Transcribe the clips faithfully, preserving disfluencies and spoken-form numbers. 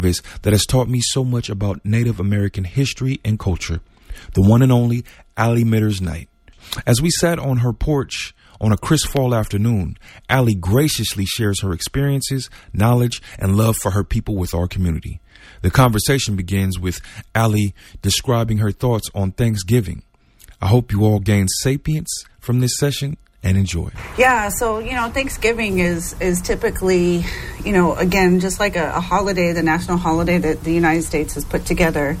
that has taught me so much about Native American history and culture, the one and only Allie Mitters Knight. As we sat on her porch on a crisp fall afternoon, Allie graciously shares her experiences, knowledge, and love for her people with our community. The conversation begins with Allie describing her thoughts on Thanksgiving. I hope you all gain sapience from this session and enjoy. Yeah, so, you know, Thanksgiving is is typically, you know, again, just like a, a holiday, the national holiday that the United States has put together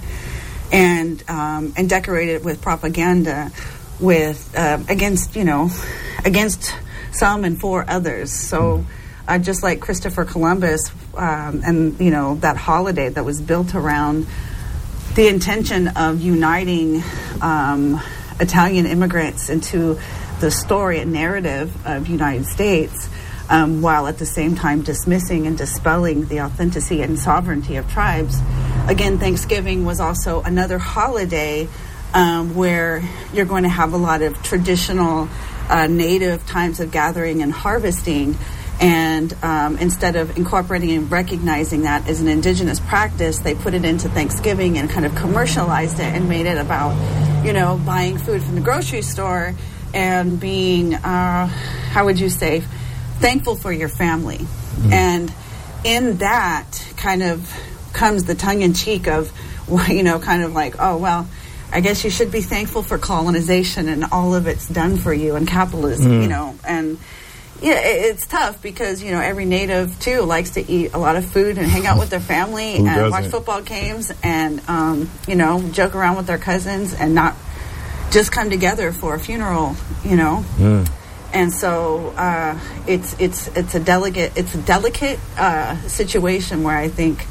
and um, and decorated with propaganda with uh, against, you know, against some and for others. So uh, just like Christopher Columbus um, and, you know, that holiday that was built around the intention of uniting um, Italian immigrants into the story and narrative of United States, um, while at the same time dismissing and dispelling the authenticity and sovereignty of tribes. Again, Thanksgiving was also another holiday um, where you're going to have a lot of traditional uh, native times of gathering and harvesting. And um, instead of incorporating and recognizing that as an indigenous practice, they put it into Thanksgiving and kind of commercialized it and made it about, you know, buying food from the grocery store and being, uh, how would you say, thankful for your family. Mm-hmm. And in that kind of comes the tongue-in-cheek of, you know, kind of like, oh, well, I guess you should be thankful for colonization and all of it's done for you and capitalism, mm-hmm. you know, and yeah, it's tough because, you know, every native, too, likes to eat a lot of food and hang out with their family and doesn't? watch football games and, um, you know, joke around with their cousins and not just come together for a funeral, you know. Mm. And so uh, it's it's it's a delicate it's a delicate uh, situation where I think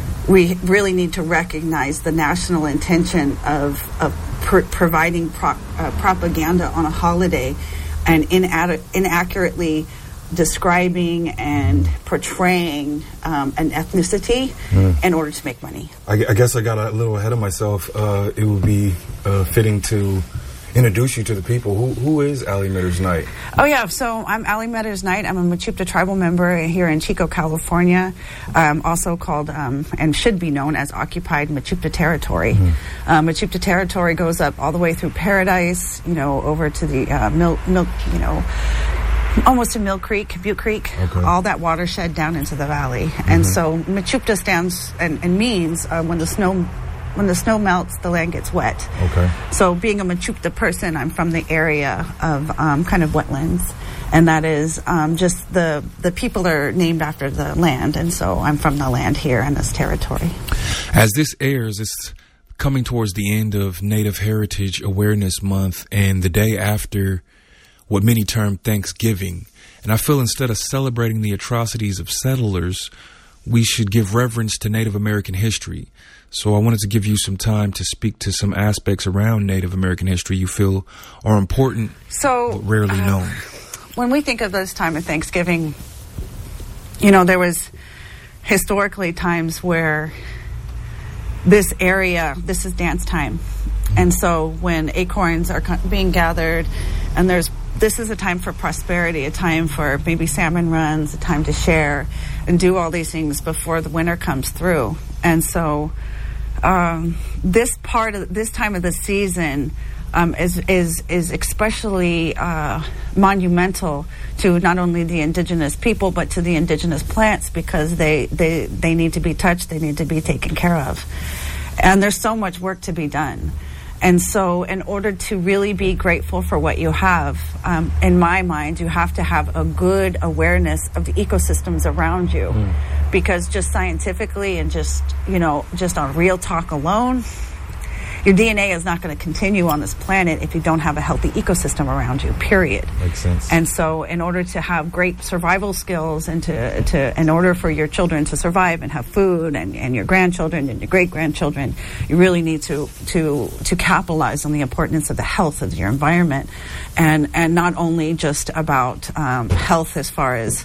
we really need to recognize the national intention of of pr- providing pro- uh, propaganda on a holiday and inad- inaccurately describing and portraying um, an ethnicity mm. in order to make money. I, I guess I got a little ahead of myself. Uh, it would be uh, fitting to introduce you to the people. Who Who is Allie Mitters Knight? Oh, yeah. So I'm Allie Mitters Knight. I'm a Mechoopda tribal member here in Chico, California, um, also called um, and should be known as occupied Mechoopda territory. Mm-hmm. Uh, Mechoopda territory goes up all the way through Paradise, you know, over to the uh, Milk, milk, you know, almost to Mill Creek, Butte Creek, okay. all that watershed down into the valley. Mm-hmm. And so Mechoopda stands and, and means uh, when the snow when the snow melts, the land gets wet. Okay. So being a Mechoopda person, I'm from the area of um, kind of wetlands. And that is um, just the, the people are named after the land. And so I'm from the land here in this territory. As this airs, it's coming towards the end of Native Heritage Awareness Month and the day after what many term Thanksgiving. And I feel instead of celebrating the atrocities of settlers, we should give reverence to Native American history. So I wanted to give you some time to speak to some aspects around Native American history you feel are important so, but rarely uh, known. When we think of this time of Thanksgiving, you know, there was historically times where this area, this is dance time. And so when acorns are being gathered and there's this is a time for prosperity, a time for maybe salmon runs, a time to share and do all these things before the winter comes through. And so um, this part of this time of the season um, is is is especially uh, monumental to not only the indigenous people but to the indigenous plants because they, they, they need to be touched, they need to be taken care of. And there's so much work to be done. And so in order to really be grateful for what you have, um, in my mind, you have to have a good awareness of the ecosystems around you. Mm. Because just scientifically and just, you know, just on real talk alone, your D N A is not going to continue on this planet if you don't have a healthy ecosystem around you, period. Makes sense. And so in order to have great survival skills and to, to in order for your children to survive and have food and, and your grandchildren and your great-grandchildren, you really need to, to, to capitalize on the importance of the health of your environment. And, and not only just about um, health as far as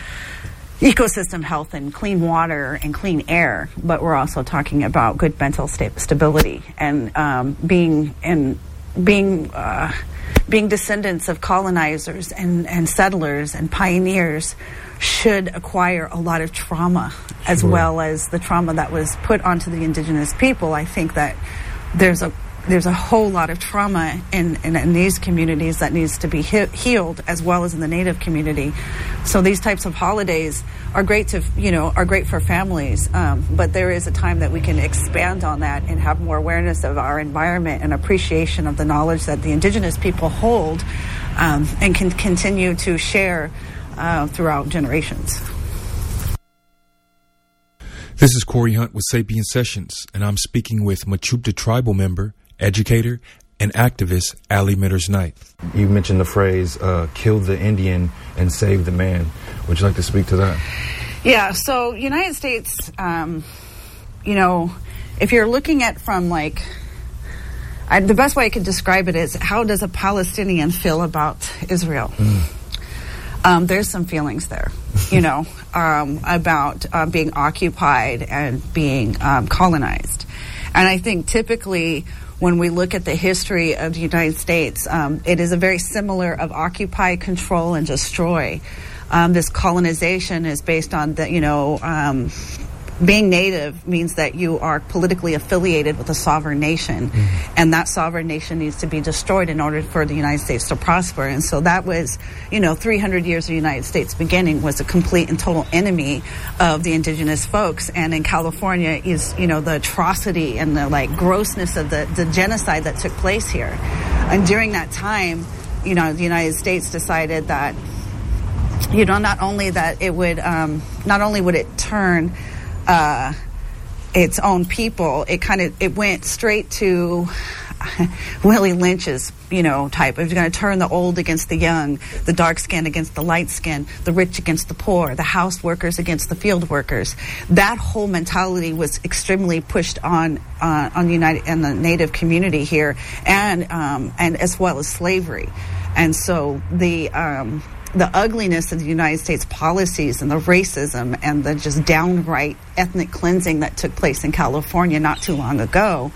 ecosystem health and clean water and clean air, but we're also talking about good mental sta- stability and um, being and being uh, being descendants of colonizers and, and settlers and pioneers should acquire a lot of trauma as Sure. well as the trauma that was put onto the indigenous people. I think that there's a there's a whole lot of trauma in, in, in these communities that needs to be he- healed, as well as in the Native community. So these types of holidays are great to, you know, are great for families. Um, but there is a time that we can expand on that and have more awareness of our environment and appreciation of the knowledge that the indigenous people hold, um, and can continue to share uh, throughout generations. This is Corey Hunt with Sapien Sessions, and I'm speaking with Mechoopda tribal member, educator, and activist Ali Mitters-Knight. You mentioned the phrase, uh, kill the Indian and save the man. Would you like to speak to that? Yeah, so United States, um, you know, if you're looking at from like, I, the best way I could describe it is, how does a Palestinian feel about Israel? Mm. Um, there's some feelings there, you know, um, about uh, being occupied and being um, colonized. And I think typically when we look at the history of the United States, um, it is a very similar of occupy, control, and destroy. Um, this colonization is based on the, you know, um, being native means that you are politically affiliated with a sovereign nation, mm-hmm. and that sovereign nation needs to be destroyed in order for the United States to prosper. And so that was, you know, three hundred years of the United States beginning was a complete and total enemy of the indigenous folks. And in California is, you know, the atrocity and the like grossness of the, the genocide that took place here. And during that time, you know, the United States decided that, you know, not only that it would, um, not only would it turn Uh, its own people, it kind of it went straight to Willie Lynch's, you know, type. It was going to turn the old against the young, the dark skin against the light skin, the rich against the poor, the house workers against the field workers. That whole mentality was extremely pushed on uh, on the United and the Native community here, and um, and as well as slavery, and so the. Um, The ugliness of the United States policies and the racism and the just downright ethnic cleansing that took place in California not too long ago,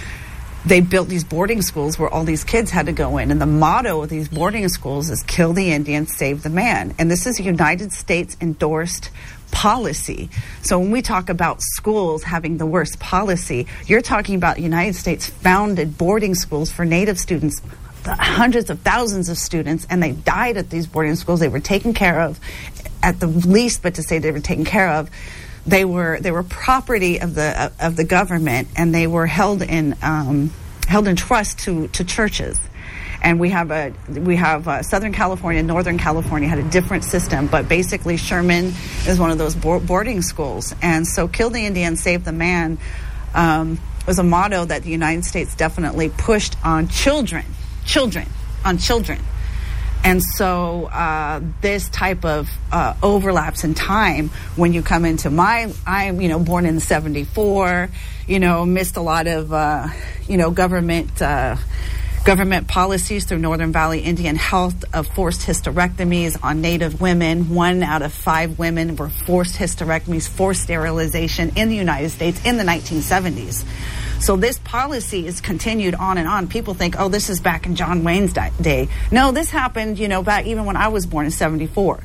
they built these boarding schools where all these kids had to go in. And the motto of these boarding schools is kill the Indian, save the man. And this is a United States endorsed policy. So when we talk about schools having the worst policy, you're talking about United States founded boarding schools for Native students, hundreds of thousands of students, and they died at these boarding schools. They were taken care of at the least, but to say they were taken care of, they were they were property of the of the government, and they were held in um, held in trust to to churches. And we have a we have uh, Southern California, Northern California had a different system, but basically Sherman is one of those boarding schools. And so, kill the Indian, save the man um, was a motto that the United States definitely pushed on children. Children, on children. And so uh, this type of uh, overlaps in time when you come into my, I'm, you know, born in seventy-four, you know, missed a lot of, uh, you know, government uh, government policies through Northern Valley Indian Health of forced hysterectomies on Native women. One out of five women were forced hysterectomies, forced sterilization in the United States in the nineteen seventies. So this policy is continued on and on. People think, oh, this is back in John Wayne's day. No, this happened, you know, back even when I was born in seventy-four.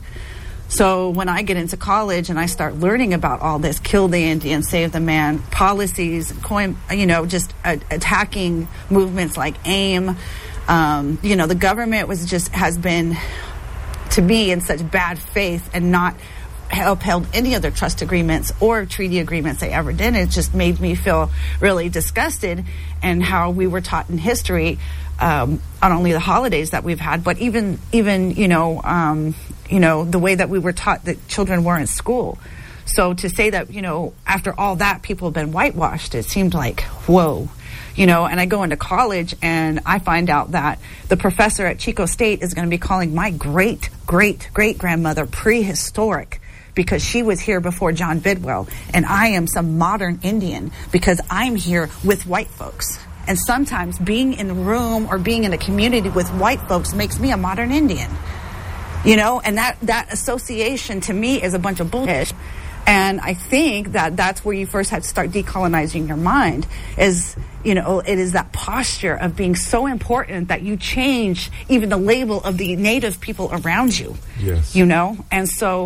So when I get into college and I start learning about all this, kill the Indian, save the man, policies, coin, you know, just uh, attacking movements like AIM, um, you know, the government was just has been, to me, in such bad faith and not upheld any of their trust agreements or treaty agreements they ever did. It just made me feel really disgusted, and how we were taught in history, um, not only the holidays that we've had, but even, even you know, um, you know, the way that we were taught that children were in school. So to say that, you know, after all that, people have been whitewashed, it seemed like, whoa. You know, and I go into college and I find out that the professor at Chico State is going to be calling my great, great, great grandmother prehistoric, because she was here before John Bidwell, and I am some modern Indian because I'm here with white folks. And sometimes being in a room or being in a community with white folks makes me a modern Indian. You know, and that, that association to me is a bunch of bullshit. And I think that that's where you first have to start decolonizing your mind, is, you know, it is that posture of being so important that you change even the label of the Native people around you. Yes. You know? And so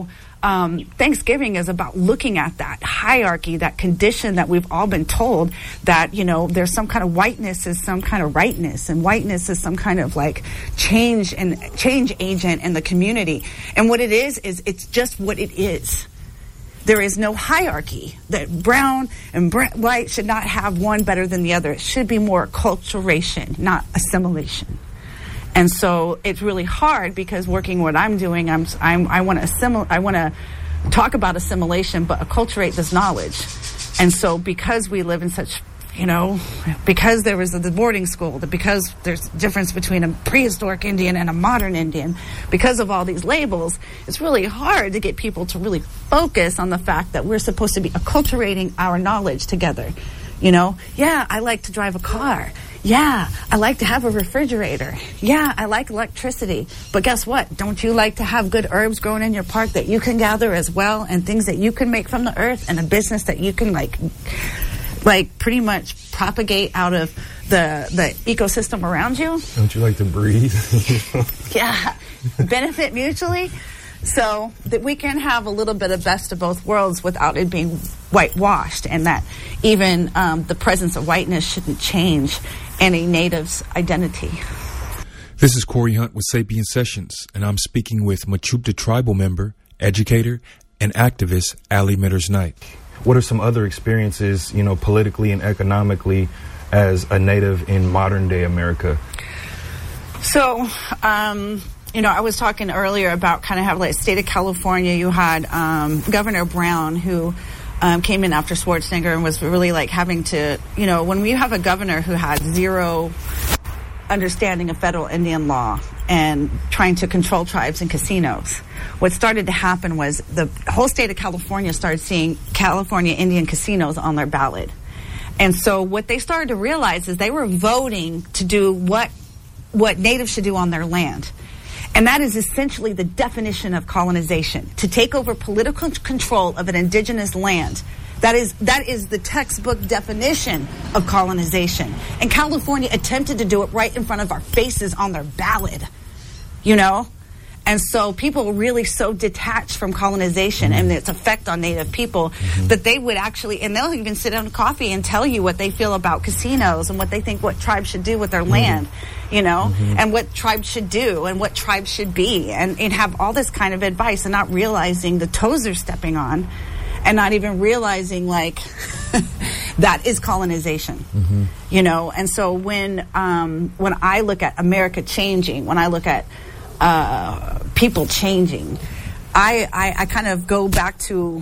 um, Thanksgiving is about looking at that hierarchy, that condition that we've all been told that, you know, there's some kind of whiteness is some kind of rightness, and whiteness is some kind of like change and change agent in the community. And what it is, is it's just what it is. There is no hierarchy. That brown and br- white should not have one better than the other. It should be more acculturation, not assimilation. And so it's really hard because working what I'm doing, I'm, I'm I want to assimilate. I want to talk about assimilation, but acculturate this knowledge. And so because we live in such, you know, because there was the boarding school, because there's a difference between a prehistoric Indian and a modern Indian, because of all these labels, it's really hard to get people to really focus on the fact that we're supposed to be acculturating our knowledge together. You know, yeah, I like to drive a car. Yeah, I like to have a refrigerator. Yeah, I like electricity. But guess what? Don't you like to have good herbs grown in your park that you can gather as well, and things that you can make from the earth, and a business that you can like like pretty much propagate out of the the ecosystem around you? Don't you like to breathe? Yeah, benefit mutually. So that we can have a little bit of best of both worlds without it being whitewashed, and that even um, the presence of whiteness shouldn't change any native's identity. This is Corey Hunt with Sapien Sessions, and I'm speaking with Mechoopda tribal member, educator, and activist Ali Mitters Knight. What are some other experiences, you know, politically and economically as a native in modern day America? So, um... You know, I was talking earlier about kind of how, like, state of California, you had um, Governor Brown, who um, came in after Schwarzenegger and was really, like, having to, you know, when we have a governor who had zero understanding of federal Indian law and trying to control tribes and casinos, what started to happen was the whole state of California started seeing California Indian casinos on their ballot. And so what they started to realize is they were voting to do what what natives should do on their land. And that is essentially the definition of colonization, to take over political control of an indigenous land. That is that is the textbook definition of colonization. And California attempted to do it right in front of our faces on their ballot, you know? And so people were really so detached from colonization mm-hmm. and its effect on Native people mm-hmm. that they would actually, and they'll even sit down coffee and tell you what they feel about casinos and what they think what tribes should do with their mm-hmm. land, you know, mm-hmm. and what tribes should do and what tribes should be, and, and have all this kind of advice and not realizing the toes they're stepping on and not even realizing, like, that is colonization, mm-hmm. you know. And so when um, when I look at America changing, when I look at Uh, people changing, I, I, I kind of go back to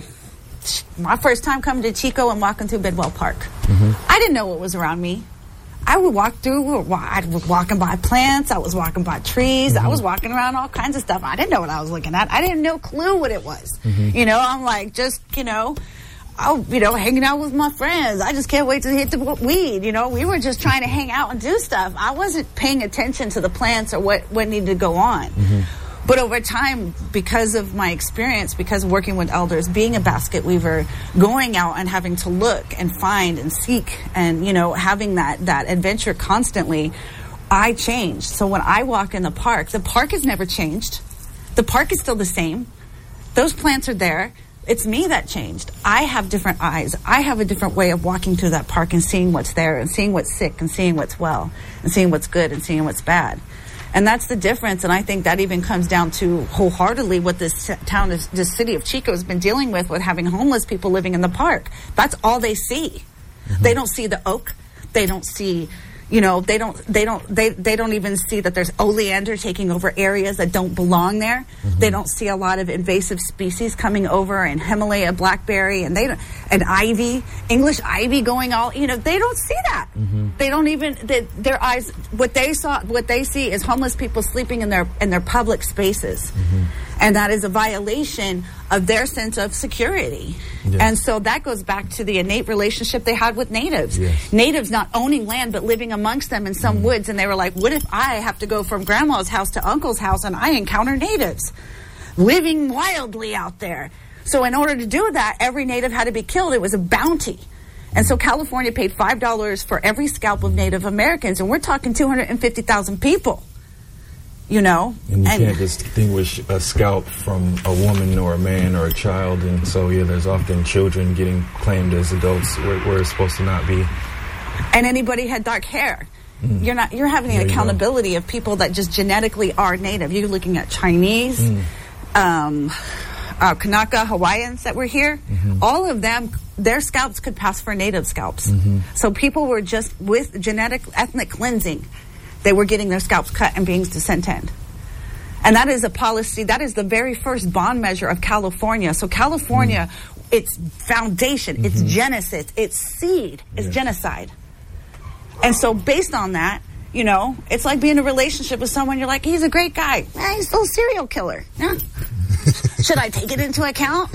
my first time coming to Chico and walking through Bidwell Park. Mm-hmm. I didn't know what was around me. I would walk through, I was walking by plants, I was walking by trees, mm-hmm. I was walking around all kinds of stuff. I didn't know what I was looking at. I didn't know clue what it was. Mm-hmm. You know, I'm like, just, you know, oh, you know, hanging out with my friends. I just can't wait to hit the weed. You know, we were just trying to hang out and do stuff. I wasn't paying attention to the plants or what, what needed to go on. Mm-hmm. But over time, because of my experience, because of working with elders, being a basket weaver, going out and having to look and find and seek and, you know, having that, that adventure constantly, I changed. So when I walk in the park, the park has never changed. The park is still the same. Those plants are there. It's me that changed. I have different eyes. I have a different way of walking through that park and seeing what's there and seeing what's sick and seeing what's well and seeing what's good and seeing what's bad. And that's the difference. And I think that even comes down to wholeheartedly what this town, this city of Chico has been dealing with, with having homeless people living in the park. That's all they see. Mm-hmm. They don't see the oak. They don't see, you know, they don't, they don't, they, they don't even see that there's oleander taking over areas that don't belong there. Mm-hmm. They don't see a lot of invasive species coming over, and Himalaya blackberry, and they don't, and ivy, English ivy going all, you know, they don't see that. Mm-hmm. They don't even, they, their eyes, what they saw, what they see is homeless people sleeping in their, in their public spaces. Mm-hmm. And that is a violation of their sense of security. Yes. And so that goes back to the innate relationship they had with natives. Yes. Natives not owning land but living amongst them in some mm. woods. And they were like, what if I have to go from grandma's house to uncle's house and I encounter natives living wildly out there? So in order to do that, every native had to be killed. It was a bounty. And so California paid five dollars for every scalp of Native Americans. And we're talking two hundred fifty thousand people. you know. And you and can't distinguish a scalp from a woman or a man or a child. And so, yeah, there's often children getting claimed as adults where, where it's supposed to not be. And anybody had dark hair. Mm. You're not. You're having an accountability of people that just genetically are native. You're looking at Chinese, mm. um, uh, Kanaka, Hawaiians that were here. Mm-hmm. All of them, their scalps could pass for native scalps. Mm-hmm. So people were just with genetic ethnic cleansing. They were getting their scalps cut and being descended. And that is a policy. That is the very first bond measure of California. So California, mm. its foundation, mm-hmm. its genesis, its seed is yes. genocide. And so based on that, you know, it's like being in a relationship with someone, you're like, he's a great guy. Eh, he's still a serial killer. Yeah. Should I take it into account?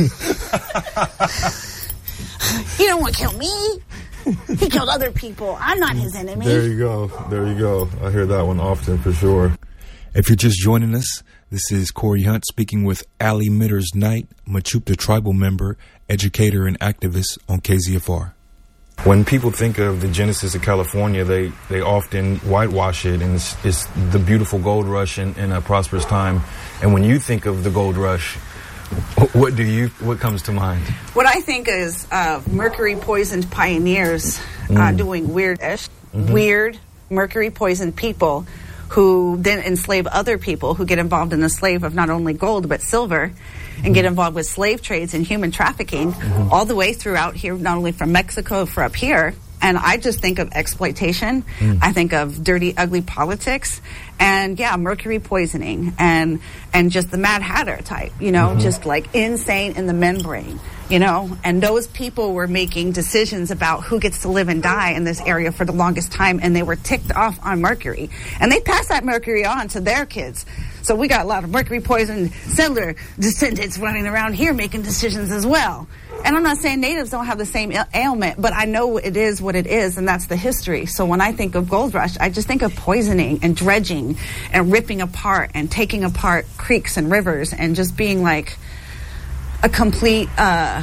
He don't want to kill me. He killed other people. I'm not his enemy. There you go. There you go. I hear that one often for sure. If you're just joining us, this is Corey Hunt speaking with Ali Mitters Knight, Mechoopda tribal member, educator, and activist on K Z F R. When people think of the genesis of California, they, they often whitewash it, and it's, it's the beautiful gold rush in, in a prosperous time. And when you think of the gold rush, what do you? What comes to mind? What I think is uh, mercury-poisoned pioneers uh, mm. doing weird-ish, mm-hmm. weird mercury-poisoned people who then enslave other people who get involved in the slave of not only gold but silver, and get involved with slave trades and human trafficking mm-hmm. all the way throughout here, not only from Mexico for up here. And I just think of exploitation. Mm. I think of dirty, ugly politics. And, yeah, mercury poisoning and and just the Mad Hatter type, you know, mm-hmm. just like insane in the membrane, you know. And those people were making decisions about who gets to live and die in this area for the longest time, and they were ticked off on mercury. And they passed that mercury on to their kids. So we got a lot of mercury-poisoned settler descendants running around here making decisions as well. And I'm not saying natives don't have the same ailment, but I know it is what it is, and that's the history. So when I think of gold rush, I just think of poisoning and dredging and ripping apart and taking apart creeks and rivers and just being like a complete, uh,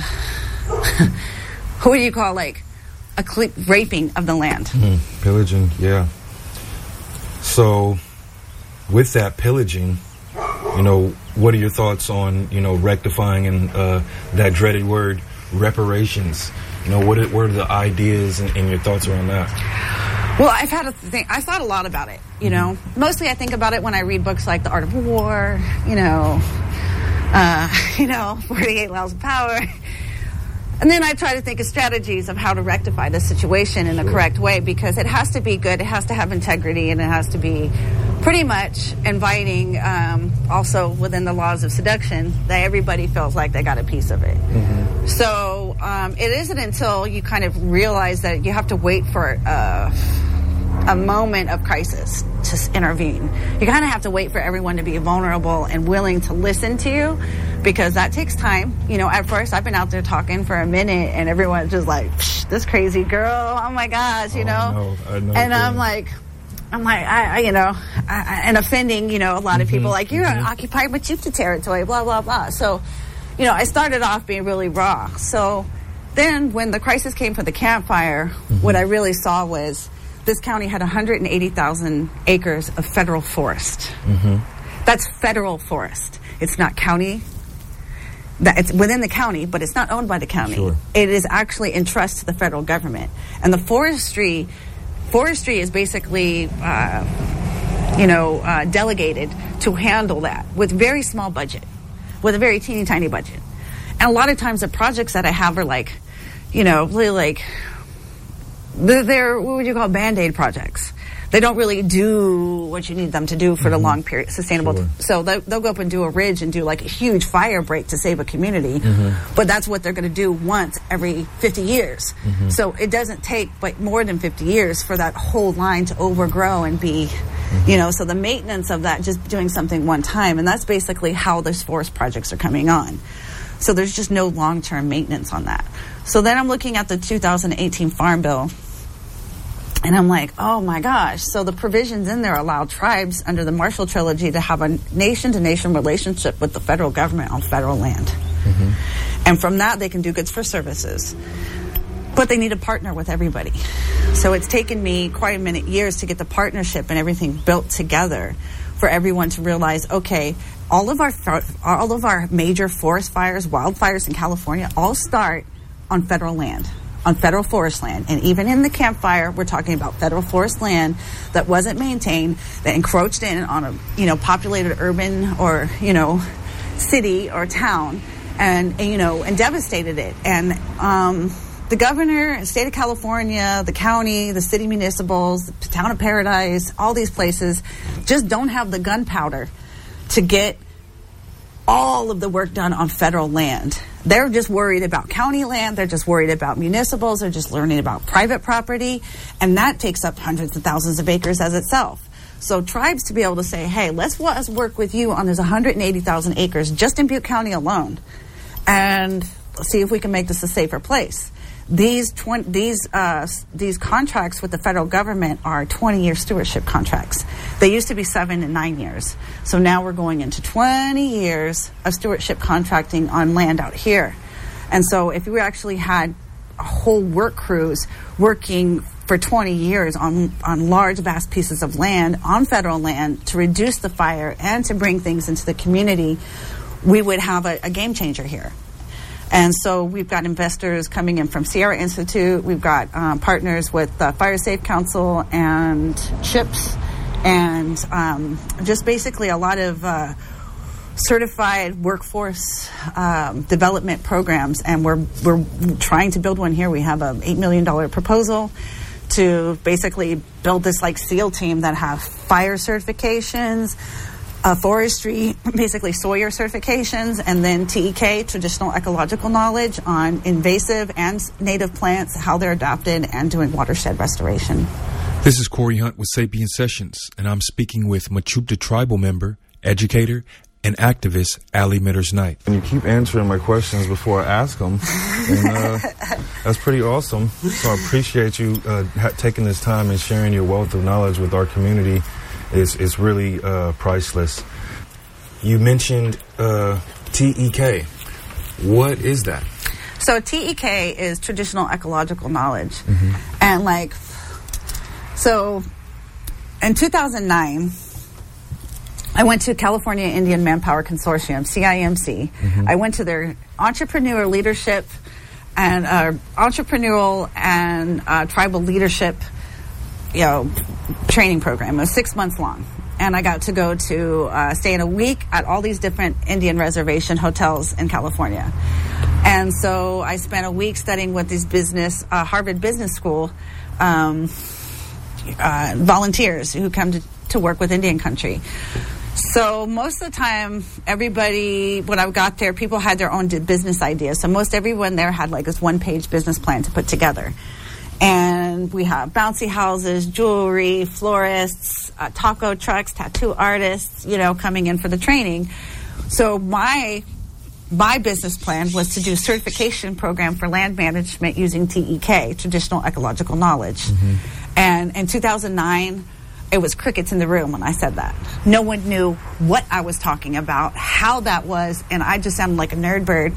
who do you call, like, a complete raping of the land. Mm, pillaging, yeah. So with that pillaging, you know, what are your thoughts on, you know, rectifying and uh, that dreaded word, reparations? You know, what are, what are the ideas and, and your thoughts around that? Well, I've had a thing. I thought a lot about it, you know. Mm-hmm. Mostly I think about it when I read books like The Art of War, you know, uh, you know, forty-eight Laws of Power. And then I try to think of strategies of how to rectify this situation in the correct way, because it has to be good, it has to have integrity, and it has to be pretty much inviting, um, also within the laws of seduction, that everybody feels like they got a piece of it. Mm-hmm. So um, it isn't until you kind of realize that you have to wait for uh, a moment of crisis to intervene. You kind of have to wait for everyone to be vulnerable and willing to listen to you, because that takes time. You know, at first I've been out there talking for a minute and everyone's just like, psh, this crazy girl, oh my gosh, you oh, know? I know, I know and I'm like, I'm like, I, I you know, I, I, and offending, you know, a lot of mm-hmm, people, like, you're mm-hmm. on occupied Mechoopda territory, blah, blah, blah. So, you know, I started off being really raw. So then when the crisis came for the campfire, mm-hmm. what I really saw was this county had one hundred eighty thousand acres of federal forest. Mm-hmm. That's federal forest. It's not county. That it's within the county, but it's not owned by the county. Sure. It is actually entrusted to the federal government. And the forestry, forestry is basically, uh, you know, uh, delegated to handle that with very small budget, with a very teeny tiny budget. And a lot of times the projects that I have are like, you know, really like, they're, they're what would you call Band-Aid projects. They don't really do what you need them to do for mm-hmm. the long period, sustainable. Sure. So they'll, they'll go up and do a ridge and do like a huge fire break to save a community. Mm-hmm. But that's what they're going to do once every fifty years. Mm-hmm. So it doesn't take but more than fifty years for that whole line to overgrow and be, mm-hmm. you know, so the maintenance of that, just doing something one time. And that's basically how those forest projects are coming on. So there's just no long-term maintenance on that. So then I'm looking at the two thousand eighteen Farm Bill. And I'm like, oh my gosh. So the provisions in there allow tribes under the Marshall Trilogy to have a nation-to-nation relationship with the federal government on federal land. Mm-hmm. And from that, they can do goods for services. But they need to partner with everybody. So it's taken me quite a minute, years to get the partnership and everything built together for everyone to realize, okay, all of our all of our major forest fires, wildfires in California, all start on federal land, on federal forest land. And even in the Camp Fire, we're talking about federal forest land that wasn't maintained, that encroached in on a, you know, populated urban or, you know, city or town, and, and you know, and devastated it. And um, the governor, the state of California, the county, the city municipals, the town of Paradise, all these places just don't have the gunpowder to get all of the work done on federal land. They're just worried about county land. They're just worried about municipals. They're just learning about private property. And that takes up hundreds of thousands of acres as itself. So tribes to be able to say, hey, let's, let's work with you on this one hundred eighty thousand acres just in Butte County alone, and see if we can make this a safer place. These twenty, these uh, these contracts with the federal government are twenty-year stewardship contracts. They used to be seven and nine years. So now we're going into twenty years of stewardship contracting on land out here. And so if we actually had a whole work crews working for twenty years on, on large, vast pieces of land, on federal land, to reduce the fire and to bring things into the community, we would have a, a game changer here. And so we've got investors coming in from Sierra Institute. We've got um, partners with uh, Fire Safe Council and CHIPS, and um, just basically a lot of uh, certified workforce um, development programs. And we're we're trying to build one here. We have an eight million dollars proposal to basically build this like SEAL team that have fire certifications, Uh, forestry, basically Sawyer certifications, and then T E K, traditional ecological knowledge on invasive and native plants, how they're adapted, and doing watershed restoration. This is Corey Hunt with Sapien Sessions, and I'm speaking with Mechoopda tribal member, educator, and activist Ali Mitters Knight. And you keep answering my questions before I ask them, and uh, that's pretty awesome. So I appreciate you uh, ha- taking this time and sharing your wealth of knowledge with our community. It's, it's really uh, priceless. You mentioned uh, T E K. What is that? So T E K is traditional ecological knowledge. Mm-hmm. And like, so in two thousand nine, I went to California Indian Manpower Consortium, C I M C. Mm-hmm. I went to their entrepreneur leadership and uh, entrepreneurial and uh, tribal leadership, you know, training program. It was six months long. And I got to go to uh, stay in a week at all these different Indian reservation hotels in California. And so I spent a week studying with these business, uh, Harvard Business School um, uh, volunteers who come to, to work with Indian country. So most of the time, everybody, when I got there, people had their own business ideas. So most everyone there had like this one-page business plan to put together. And we have bouncy houses, jewelry, florists, uh, taco trucks, tattoo artists, you know, coming in for the training. So my my business plan was to do a certification program for land management using T E K, traditional ecological knowledge. Mm-hmm. And in two thousand nine, it was crickets in the room when I said that. No one knew what I was talking about, how that was, and I just sounded like a nerd bird.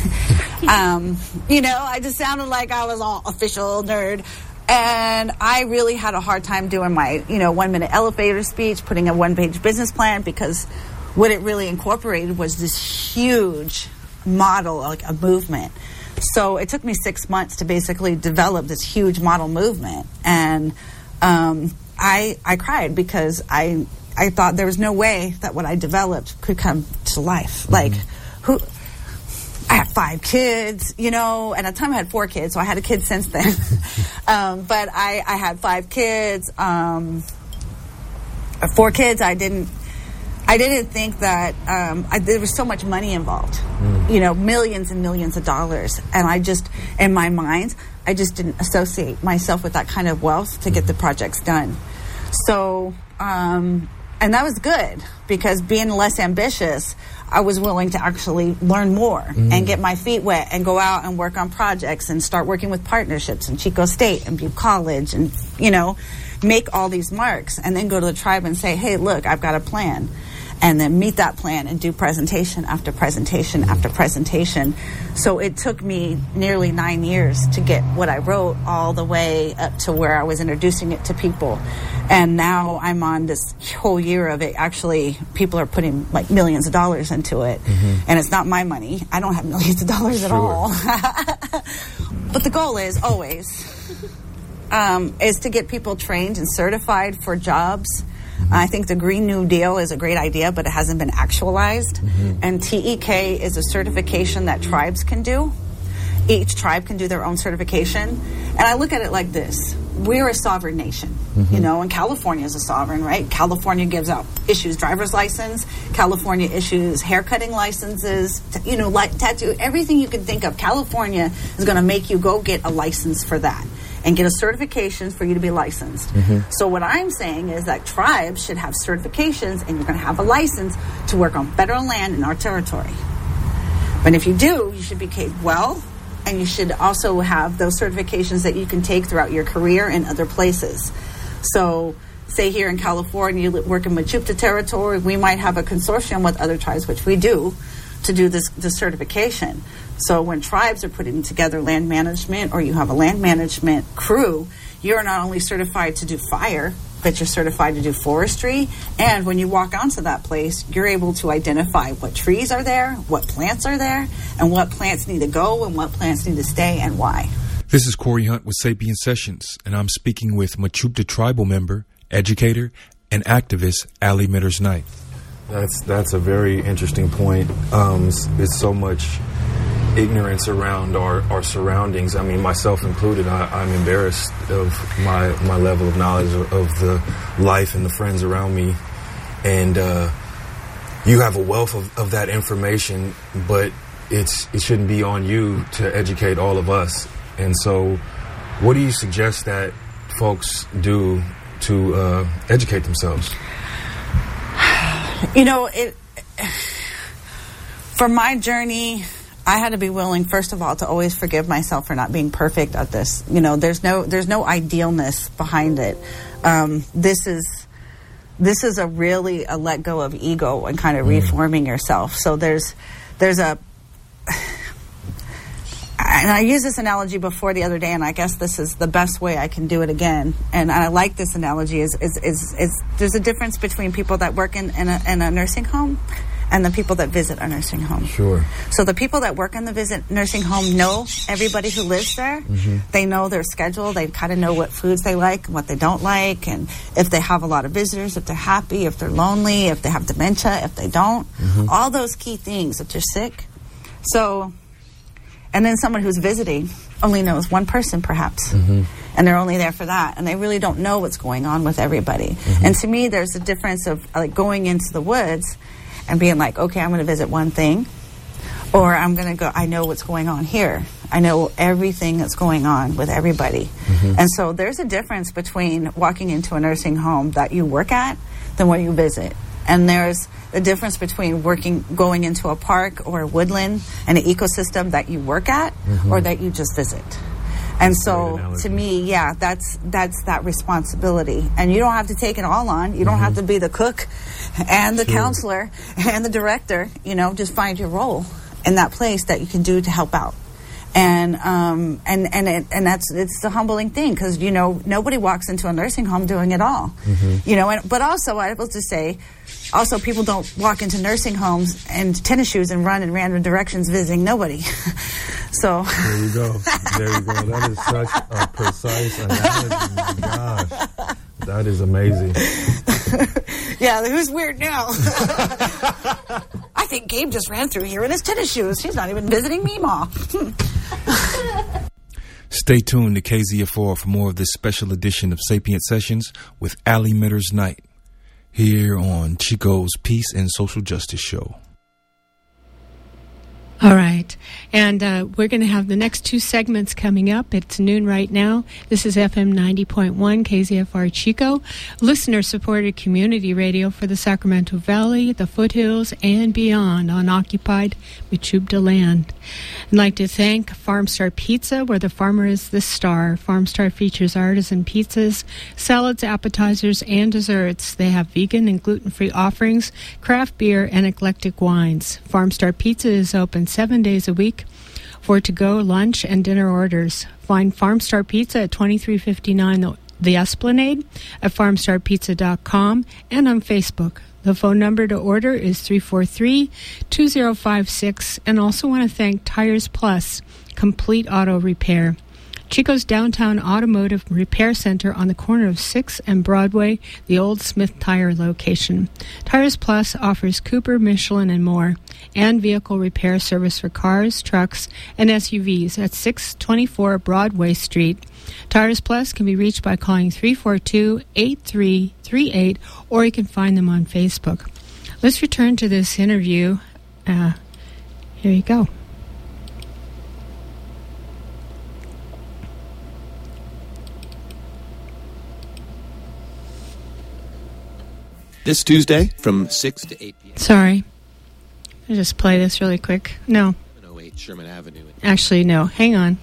um, you know, I just sounded like I was all official nerd. And I really had a hard time doing my, you know, one-minute elevator speech, putting a one-page business plan, because what it really incorporated was this huge model, like a movement. So it took me six months to basically develop this huge model movement. And um, I I cried because I I thought there was no way that what I developed could come to life. Mm-hmm. Like, who... I had five kids, you know, and at the time I had four kids, so I had a kid since then. um, but I, I had five kids, um, four kids. I didn't, I didn't think that um, I, there was so much money involved, mm. you know, millions and millions of dollars, and I just, in my mind, I just didn't associate myself with that kind of wealth to get the projects done. So, um, and that was good, because being less ambitious, I was willing to actually learn more mm. and get my feet wet and go out and work on projects and start working with partnerships in Chico State and Butte College and, you know, make all these marks and then go to the tribe and say, hey, look, I've got a plan. and then meet that plan and do presentation after presentation after presentation. So it took me nearly nine years to get what I wrote all the way up to where I was introducing it to people. And now I'm on this whole year of it. Actually, people are putting like millions of dollars into it. Mm-hmm. And it's not my money. I don't have millions of dollars at Sure. all. But the goal is always um, is to get people trained and certified for jobs. I think the Green New Deal is a great idea, but it hasn't been actualized. Mm-hmm. And T E K is a certification that tribes can do. Each tribe can do their own certification. And I look at it like this. We're a sovereign nation, mm-hmm. you know, and California is a sovereign, right? California gives out, issues driver's license. California issues haircutting licenses, t- you know, like tattoo, everything you can think of. California is going to make you go get a license for that and get a certification for you to be licensed. Mm-hmm. So what I'm saying is that tribes should have certifications, and you're going to have a license to work on federal land in our territory. But if you do, you should be paid well, and you should also have those certifications that you can take throughout your career in other places. So say here in California, you work in Mechoopda territory, we might have a consortium with other tribes, which we do, to do this, this certification. So when tribes are putting together land management, or you have a land management crew, you're not only certified to do fire, but you're certified to do forestry. And when you walk onto that place, you're able to identify what trees are there, what plants are there, and what plants need to go and what plants need to stay and why. This is Corey Hunt with Sapient Sessions, and I'm speaking with Mechoopda tribal member, educator, and activist Allie Mitters Knight. That's that's a very interesting point. Um, it's, it's so much ignorance around our, our surroundings. I mean, myself included, I, I'm embarrassed of my, my level of knowledge of, of the life and the friends around me. And uh, you have a wealth of, of that information, but it's it shouldn't be on you to educate all of us. And so what do you suggest that folks do to uh, educate themselves? You know, it for my journey, I had to be willing, first of all, to always forgive myself for not being perfect at this. You know, there's no there's no idealness behind it. Um, this is this is a really a let go of ego and kind of mm. reforming yourself. So there's there's a and I used this analogy before the other day, and I guess this is the best way I can do it again. And I like this analogy. Is is is, is there's a difference between people that work in in a, in a nursing home and the people that visit a nursing home. Sure. So the people that work in the visit nursing home know everybody who lives there. Mm-hmm. They know their schedule. They kind of know what foods they like and what they don't like, and if they have a lot of visitors, if they're happy, if they're lonely, if they have dementia, if they don't. Mm-hmm. All those key things, if they're sick. So... And then someone who's visiting only knows one person, perhaps, mm-hmm. and they're only there for that, and they really don't know what's going on with everybody. Mm-hmm. And to me, there's a difference of like going into the woods and being like, okay, I'm going to visit one thing, or I'm going to go, I know what's going on here. I know everything that's going on with everybody. Mm-hmm. And so there's a difference between walking into a nursing home that you work at than where you visit. And there's the difference between working, going into a park or a woodland and an ecosystem that you work at, mm-hmm. or that you just visit. And so, to me, yeah, that's that's that responsibility. And you don't have to take it all on. You don't mm-hmm. have to be the cook and the sure. counselor and the director. You know, just find your role in that place that you can do to help out. And um and and it, and that's it's a humbling thing, because you know nobody walks into a nursing home doing it all. Mm-hmm. You know, and but also I will just say, also people don't walk into nursing homes in tennis shoes and run in random directions visiting nobody. So there you go, there you go. That is such a precise analogy. Gosh, that is amazing. Yeah, who's weird now? I think Gabe just ran through here in his tennis shoes. He's not even visiting me, Ma. Stay tuned to K Z F R for more of this special edition of Sapient Sessions with Allie Mitters Knight here on Chico's Peace and Social Justice Show. All right. right. And uh, we're going to have the next two segments coming up. It's noon right now. This is F M ninety point one K Z F R Chico, listener-supported community radio for the Sacramento Valley, the foothills, and beyond on occupied Mechoopda land. I'd like to thank Farmstar Pizza, where the farmer is the star. Farmstar features artisan pizzas, salads, appetizers, and desserts. They have vegan and gluten-free offerings, craft beer, and eclectic wines. Farmstar Pizza is open seven days a week for to-go lunch and dinner orders. Find Farmstar Pizza at twenty-three fifty-nine The, the Esplanade, at farmstar pizza dot com, and on Facebook. The phone number to order is three four three, two zero five six, and also want to thank Tires Plus, complete auto repair. Chico's downtown automotive repair center on the corner of sixth and Broadway, the old Smith Tire location. Tires Plus offers Cooper, Michelin, and more, and vehicle repair service for cars, trucks, and S U Vs at six twenty-four Broadway Street. Tires Plus can be reached by calling three four two, eight three three eight, or you can find them on Facebook. Let's return to this interview. Uh, here you go. This Tuesday from six to eight p.m. Sorry. I'll just play this really quick. No. seven oh eight Sherman Avenue. Actually, no. Hang on.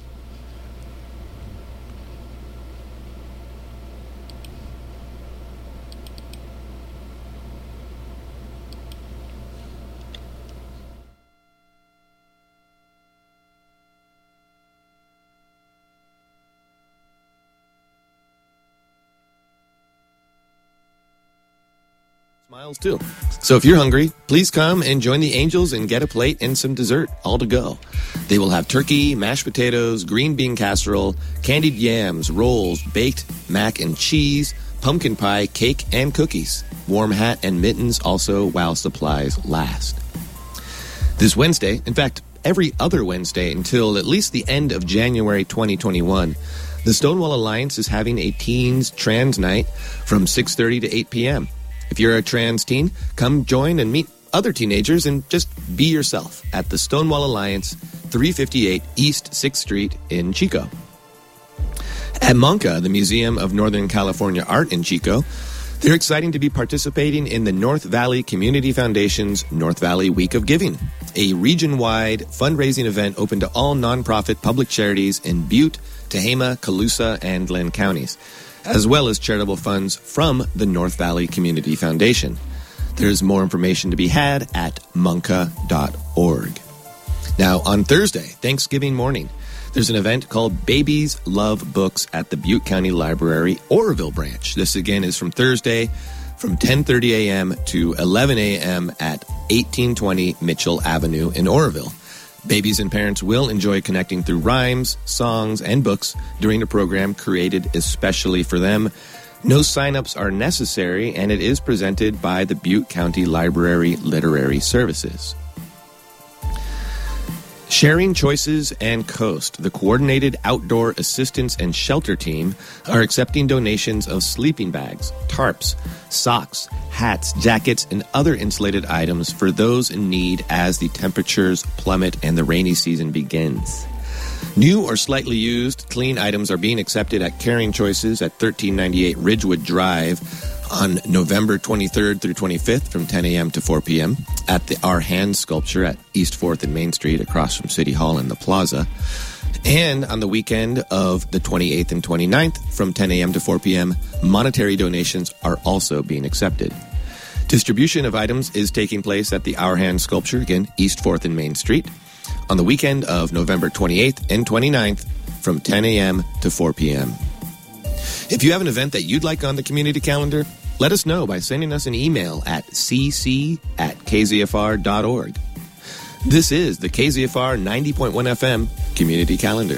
Smiles too. So if you're hungry, please come and join the Angels and get a plate and some dessert, all to go. They will have turkey, mashed potatoes, green bean casserole, candied yams, rolls, baked mac and cheese, pumpkin pie, cake, and cookies. Warm hat and mittens also while supplies last. This Wednesday, in fact, every other Wednesday until at least the end of January twenty twenty-one, the Stonewall Alliance is having a Teens Trans Night from six thirty to eight p.m. If you're a trans teen, come join and meet other teenagers and just be yourself at the Stonewall Alliance, three fifty-eight East sixth Street in Chico. At MONCA, the Museum of Northern California Art in Chico, they're excited to be participating in the North Valley Community Foundation's North Valley Week of Giving, a region-wide fundraising event open to all nonprofit public charities in Butte, Tehama, Colusa, and Glenn counties, as well as charitable funds from the North Valley Community Foundation. There's more information to be had at monca dot org. Now, on Thursday, Thanksgiving morning, there's an event called Babies Love Books at the Butte County Library, Oroville branch. This, again, is from Thursday from ten thirty a.m. to eleven a.m. at eighteen twenty Mitchell Avenue in Oroville. Babies and parents will enjoy connecting through rhymes, songs, and books during a program created especially for them. No sign-ups are necessary, and it is presented by the Butte County Library Literary Services. Sharing Choices and Coast, the Coordinated Outdoor Assistance and Shelter Team, are accepting donations of sleeping bags, tarps, socks, hats, jackets, and other insulated items for those in need as the temperatures plummet and the rainy season begins. New or slightly used clean items are being accepted at Caring Choices at thirteen ninety-eight Ridgewood Drive on November twenty-third through twenty-fifth from ten a.m. to four p.m. at the Our Hands Sculpture at East fourth and Main Street across from City Hall in the Plaza. And on the weekend of the twenty-eighth and twenty-ninth from ten a.m. to four p.m., monetary donations are also being accepted. Distribution of items is taking place at the Our Hands Sculpture, again, East fourth and Main Street, on the weekend of November twenty-eighth and twenty-ninth from ten a.m. to four p.m. If you have an event that you'd like on the community calendar, let us know by sending us an email at cc at k z f r dot org. This is the K Z F R ninety point one F M Community Calendar.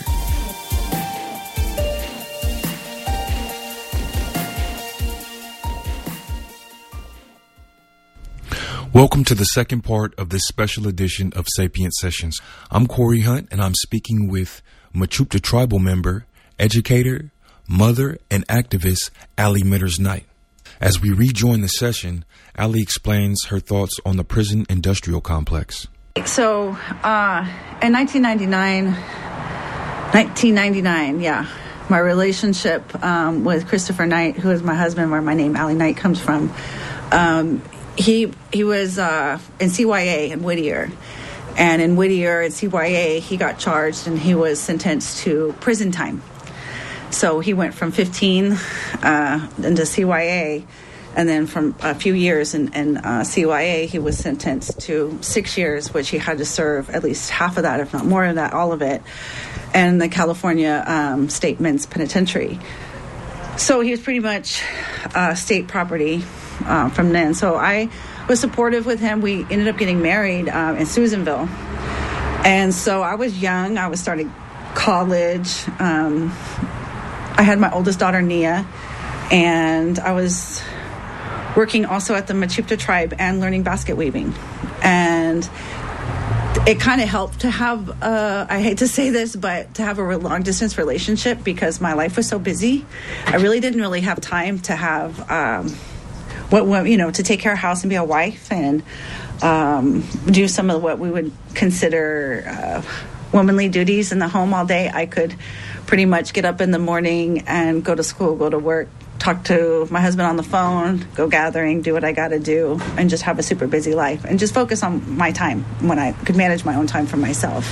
Welcome to the second part of this special edition of Sapient Sessions. I'm Corey Hunt, and I'm speaking with Mechoopda tribal member, educator, mother, and activist Allie Mitters Knight. As we rejoin the session, Allie explains her thoughts on the prison industrial complex. So uh, in nineteen ninety-nine, nineteen ninety-nine, yeah, my relationship um, with Christopher Knight, who is my husband, where my name Allie Knight comes from, um, he he was uh, in C Y A in Whittier. And in Whittier at C Y A, he got charged and he was sentenced to prison time. So he went from fifteen uh, into C Y A, and then from a few years in, in uh, C Y A, he was sentenced to six years, which he had to serve at least half of that, if not more of that, all of it, in the California um, State Men's Penitentiary. So he was pretty much uh, state property uh, from then. So I was supportive with him. We ended up getting married uh, in Susanville. And so I was young. I was starting college. Um, I had my oldest daughter, Nia, and I was working also at the Mechoopda tribe and learning basket weaving. And it kind of helped to have, uh, I hate to say this, but to have a long-distance relationship because my life was so busy. I really didn't really have time to have... Um, What, what you know, to take care of house and be a wife and um, do some of what we would consider uh, womanly duties in the home all day. I could pretty much get up in the morning and go to school, go to work, talk to my husband on the phone, go gathering, do what I got to do, and just have a super busy life and just focus on my time when I could manage my own time for myself.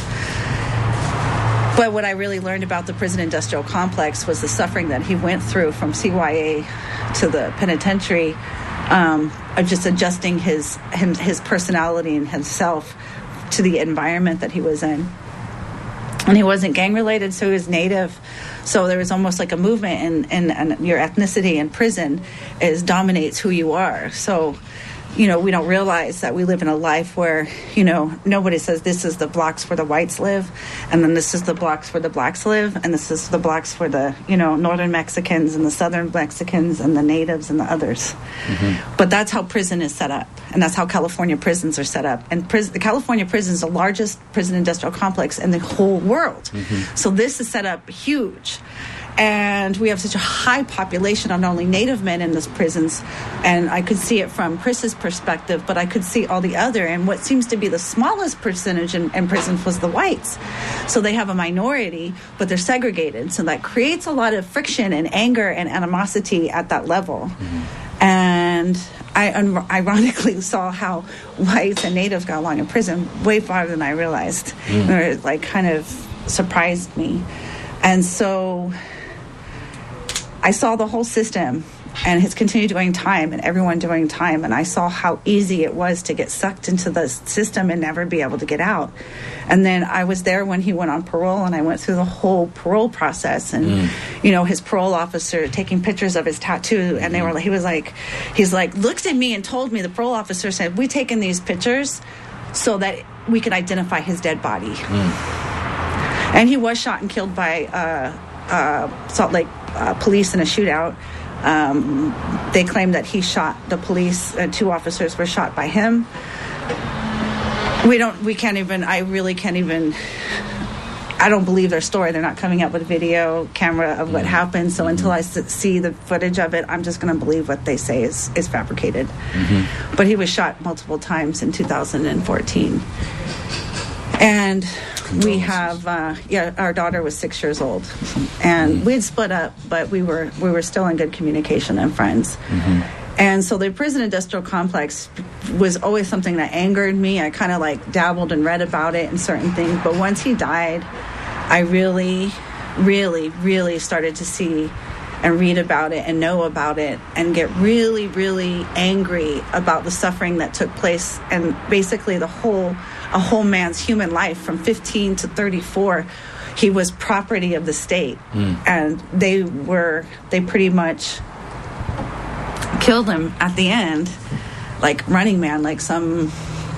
But what I really learned about the prison industrial complex was the suffering that he went through from C Y A to the penitentiary, um, of just adjusting his, his his personality and himself to the environment that he was in. And he wasn't gang related, so he was Native. So there was almost like a movement in, in, in your ethnicity in prison is dominates who you are. So, you know, we don't realize that we live in a life where, you know, nobody says this is the blocks where the whites live, and then this is the blocks where the blacks live, and this is the blocks where the, you know, northern Mexicans and the southern Mexicans and the natives and the others. Mm-hmm. But that's how prison is set up, and that's how California prisons are set up. And pris- the California prison is the largest prison industrial complex in the whole world. Mm-hmm. So this is set up huge. And we have such a high population of not only Native men in these prisons, and I could see it from Chris's perspective, but I could see all the other, and what seems to be the smallest percentage in, in prisons was the whites. So they have a minority, but they're segregated. So that creates a lot of friction and anger and animosity at that level. Mm-hmm. And I un- ironically saw how whites and Natives got along in prison way farther than I realized. Mm. Or it like kind of surprised me. And so I saw the whole system and his continued doing time and everyone doing time, and I saw how easy it was to get sucked into the system and never be able to get out. And then I was there when he went on parole, and I went through the whole parole process, and mm. you know, his parole officer taking pictures of his tattoo, and they were he was like he's like looked at me and told me, the parole officer said, "We taken these pictures so that we could identify his dead body." Mm. And he was shot and killed by uh, uh, Salt Lake uh, police in a shootout. Um, they claim that he shot the police. Uh, two officers were shot by him. We don't. We can't even. I really can't even. I don't believe their story. They're not coming up with video camera of what happened. So until I see the footage of it, I'm just going to believe what they say is is fabricated. Mm-hmm. But he was shot multiple times in two thousand fourteen, and we have, uh, yeah, our daughter was six years old, and mm-hmm. we had split up, but we were we were still in good communication and friends. Mm-hmm. And so the prison industrial complex was always something that angered me. I kind of like dabbled and read about it and certain things, but once he died, I really, really, really started to see and read about it and know about it and get really, really angry about the suffering that took place, and basically the whole a whole man's human life from fifteen to thirty-four. He was property of the state, mm. and they were they pretty much killed him at the end, like Running Man, like some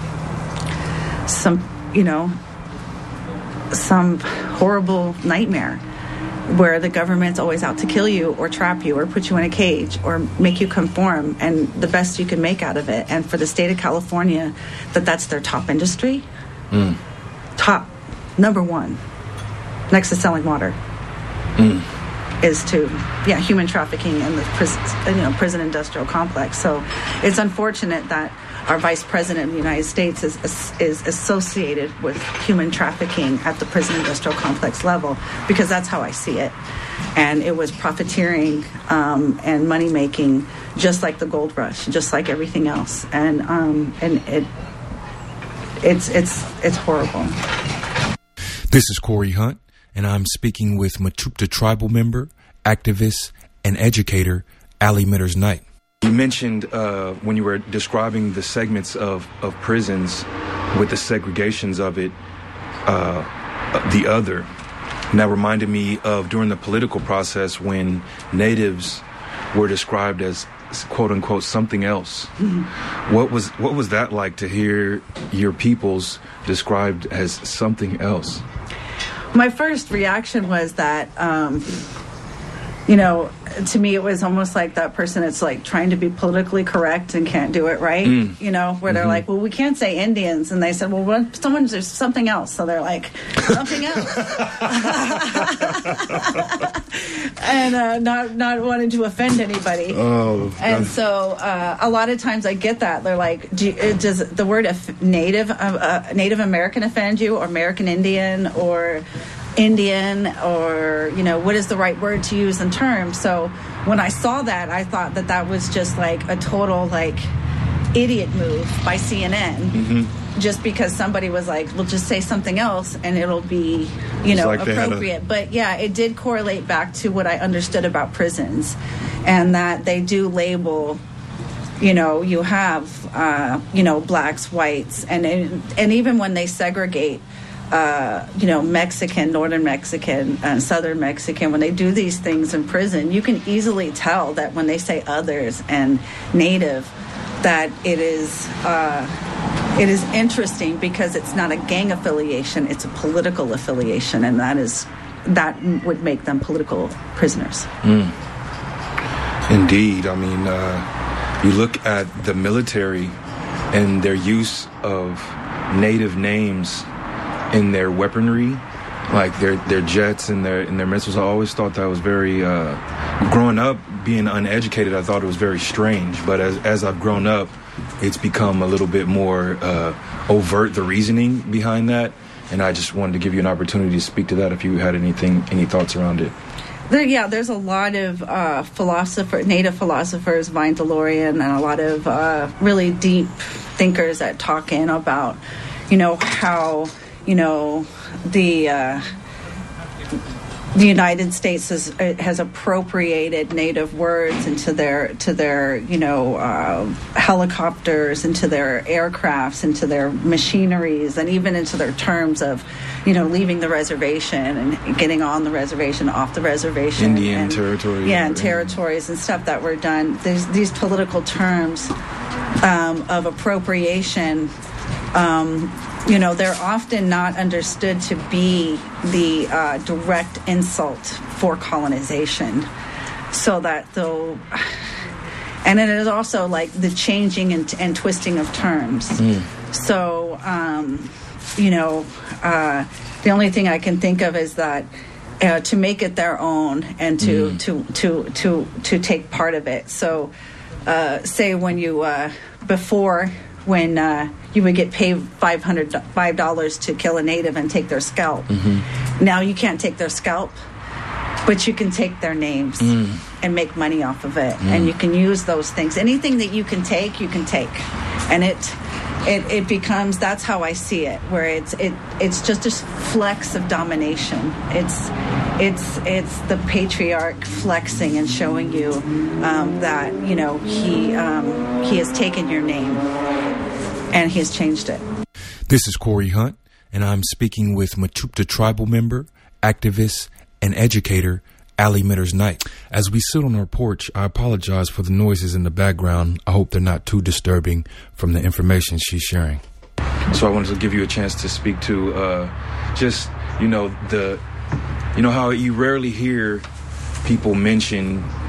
some you know some horrible nightmare where the government's always out to kill you or trap you or put you in a cage or make you conform, and the best you can make out of it. And for the state of California, that that's their top industry, mm. top number one, next to selling water, mm. is to yeah human trafficking in the prison, you know, prison industrial complex. So it's unfortunate that our vice president of the United States is is associated with human trafficking at the prison industrial complex level, because that's how I see it. And it was profiteering um, and money making, just like the gold rush, just like everything else. And um, and it it's it's it's horrible. This is Corey Hunt, and I'm speaking with Mechoopda tribal member, activist, and educator Ali Mitters Knight. You mentioned uh, when you were describing the segments of, of prisons with the segregations of it, uh, the other. And that reminded me of during the political process when natives were described as quote unquote something else. Mm-hmm. What was what was that like to hear your peoples described as something else? My first reaction was that, um, you know, to me it was almost like that person that's like trying to be politically correct and can't do it right, mm. you know, where they're mm-hmm. like, well, we can't say Indians. And they said, well, what, someone's, there's something else. So they're like, something else. and uh, not not wanting to offend anybody. Oh, and so uh, a lot of times I get that. They're like, do you, does the word Native, uh, uh, Native American offend you, or American Indian, or Indian, or, you know, what is the right word to use in terms? So when I saw that, I thought that that was just like a total like idiot move by C N N, mm-hmm. just because somebody was like, we'll just say something else and it'll be, you know, like appropriate. A- but yeah, it did correlate back to what I understood about prisons, and that they do label, you know, you have, uh, you know, blacks, whites, and and even when they segregate, Uh, you know, Mexican, Northern Mexican, and Southern Mexican, when they do these things in prison, you can easily tell that when they say others and Native, that it is uh, it is interesting because it's not a gang affiliation, it's a political affiliation, and that is that would make them political prisoners. Mm. Indeed. I mean, uh, you look at the military and their use of Native names in their weaponry, like their their jets and their and their missiles. I always thought that was very, uh, growing up, being uneducated, I thought it was very strange. But as as I've grown up, it's become a little bit more uh, overt, the reasoning behind that. And I just wanted to give you an opportunity to speak to that if you had anything, any thoughts around it. There, yeah, there's a lot of uh, philosopher, Native philosophers, Vine Delorean, and a lot of uh, really deep thinkers that talk in about, you know, how, you know, the uh, the United States has has appropriated Native words into their to their you know uh, helicopters, into their aircrafts, into their machineries, and even into their terms of, you know, leaving the reservation and getting on the reservation, off the reservation, Indian and, territory, yeah, and territories and stuff that were done. There's these political terms um, of appropriation. Um, you know, they're often not understood to be the uh, direct insult for colonization. So that though, and it is also like the changing and, and twisting of terms. Mm. So, um, you know, uh, the only thing I can think of is that uh, to make it their own and to mm. to, to to to take part of it. So, uh, say when you uh, before. when uh, you would get paid five hundred five dollars to kill a Native and take their scalp. Mm-hmm. Now you can't take their scalp, but you can take their names mm. and make money off of it. Mm. And you can use those things. Anything that you can take, you can take. And it it, it becomes, that's how I see it, where it's it it's just a flex of domination. It's it's it's the patriarch flexing and showing you um, that, you know, he um, he has taken your name. And he has changed it. This is Corey Hunt, and I'm speaking with Mechoopda tribal member, activist, and educator, Ali Mitters Knight. As we sit on our porch, I apologize for the noises in the background. I hope they're not too disturbing from the information she's sharing. So I wanted to give you a chance to speak to uh, just, you know, the, you know, how you rarely hear people mention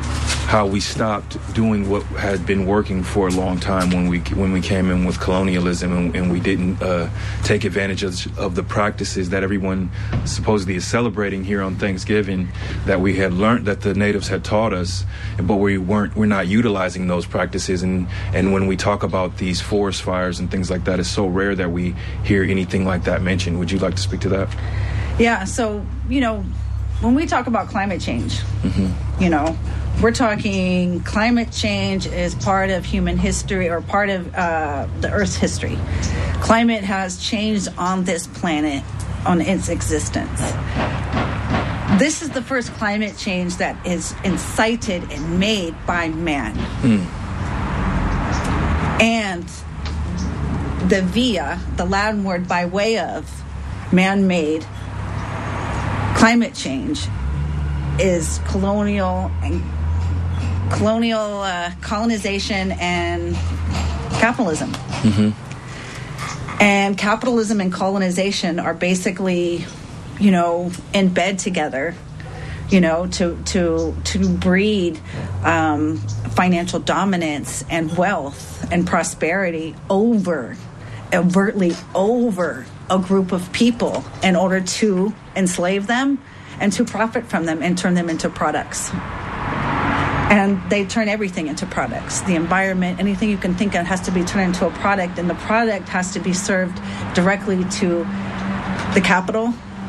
how we stopped doing what had been working for a long time when we when we came in with colonialism, and, and we didn't uh, take advantage of, of the practices that everyone supposedly is celebrating here on Thanksgiving, that we had learned, that the natives had taught us, but we weren't we're not utilizing those practices. And and when we talk about these forest fires and things like that, it's so rare that we hear anything like that mentioned. Would you like to speak to that? Yeah. So you know, when we talk about climate change, mm-hmm. you know. We're talking climate change is part of human history, or part of uh, the Earth's history. Climate has changed on this planet, on its existence. This is the first climate change that is incited and made by man. Mm. And the via, the Latin word by way of man-made climate change, is colonial and colonial uh, colonization and capitalism. Mm-hmm. And capitalism and colonization are basically, you know, in bed together, you know, to to to breed um, financial dominance and wealth and prosperity over, overtly over a group of people in order to enslave them and to profit from them and turn them into products. And they turn everything into products. The environment, anything you can think of has to be turned into a product, and the product has to be served directly to the capital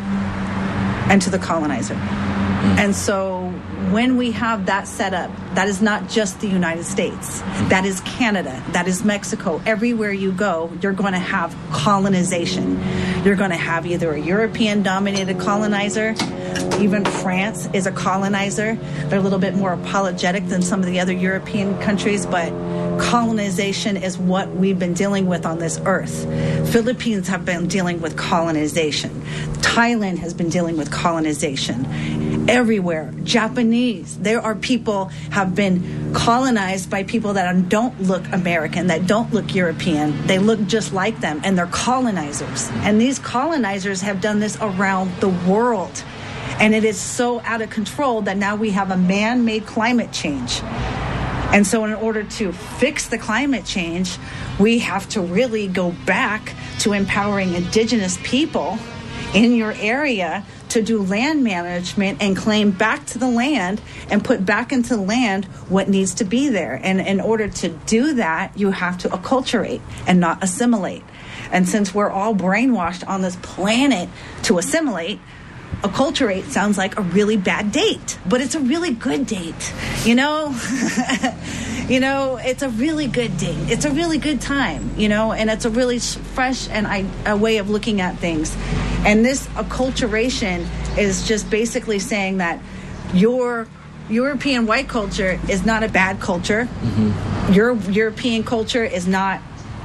and to the colonizer. Mm. And so when we have that set up, that is not just the United States. That is Canada. That is Mexico. Everywhere you go, you're going to have colonization. You're going to have either a European-dominated colonizer. Even France is a colonizer. They're a little bit more apologetic than some of the other European countries, but colonization is what we've been dealing with on this earth. Philippines have been dealing with colonization. Thailand has been dealing with colonization. Everywhere. Japanese. There are people have been colonized by people that don't look American, that don't look European. They look just like them, and they're colonizers. And these colonizers have done this around the world. And it is so out of control that now we have a man-made climate change. And so in order to fix the climate change, we have to really go back to empowering indigenous people in your area to do land management and claim back to the land and put back into the land what needs to be there. And in order to do that, you have to acculturate and not assimilate. And since we're all brainwashed on this planet to assimilate, acculturate sounds like a really bad date, but it's a really good date. You know, you know, it's a really good date. It's a really good time, you know, and it's a really fresh and I, a way of looking at things. And this acculturation is just basically saying that your European white culture is not a bad culture. Mm-hmm. Your European culture is not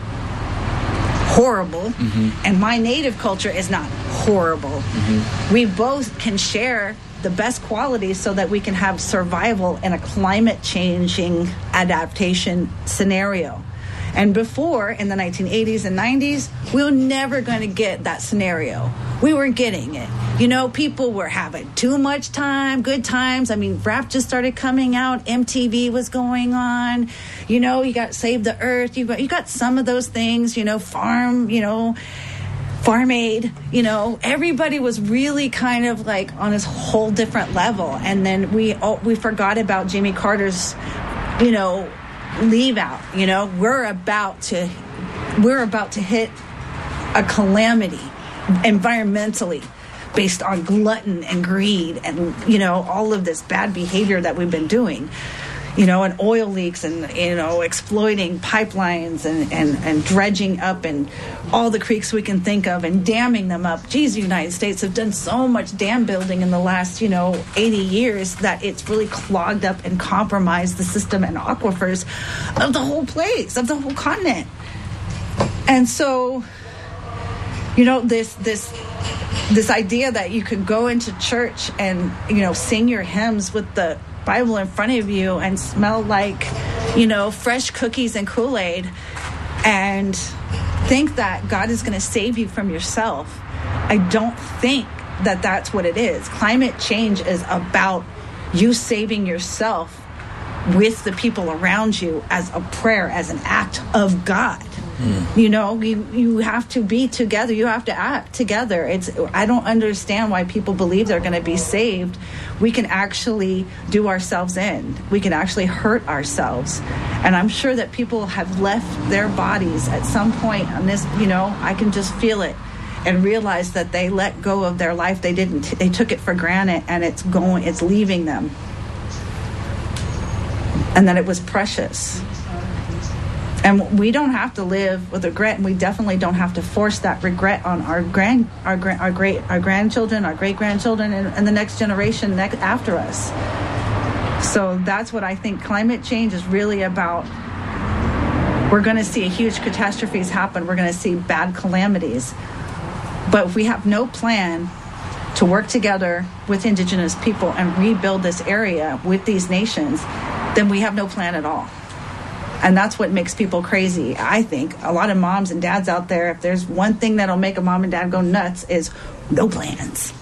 horrible, mm-hmm. and my native culture is not horrible. Mm-hmm. We both can share the best qualities so that we can have survival in a climate changing adaptation scenario. And before, in the nineteen eighties and nineties, we were never going to get that scenario. We weren't getting it. You know, people were having too much time, good times. I mean, rap just started coming out. M T V was going on. You know, you got Save the Earth. You got, you got some of those things, you know, farm, you know, Farm Aid. You know, everybody was really kind of like on this whole different level. And then we oh, we forgot about Jimmy Carter's, you know, leave out. You know, we're about to we're about to hit a calamity environmentally based on glutton and greed and, you know, all of this bad behavior that we've been doing, you know, and oil leaks and, you know, exploiting pipelines and, and, and dredging up and all the creeks we can think of and damming them up. Geez, the United States have done so much dam building in the last, you know, eighty years that it's really clogged up and compromised the system and aquifers of the whole place, of the whole continent. And so, you know, this this this idea that you could go into church and, you know, sing your hymns with the Bible in front of you and smell like, you know, fresh cookies and Kool-Aid and think that God is going to save you from yourself. I don't think that that's what it is. Climate change is about you saving yourself with the people around you as a prayer, as an act of God. Mm. You know, you, you have to be together. You have to act together. It's I don't understand why people believe they're going to be saved. We can actually do ourselves in. We can actually hurt ourselves. And I'm sure that people have left their bodies at some point on this, you know, I can just feel it and realize that they let go of their life. They didn't, they took it for granted, and it's going, it's leaving them. And that it was precious. And we don't have to live with regret, and we definitely don't have to force that regret on our grand, our, our great, our grandchildren, our great grandchildren, and, and the next generation next after us. So that's what I think climate change is really about. We're going to see huge catastrophes happen. We're going to see bad calamities. But if we have no plan to work together with indigenous people and rebuild this area with these nations, then we have no plan at all. And that's what makes people crazy. I think a lot of moms and dads out there, if there's one thing that'll make a mom and dad go nuts, is no plans.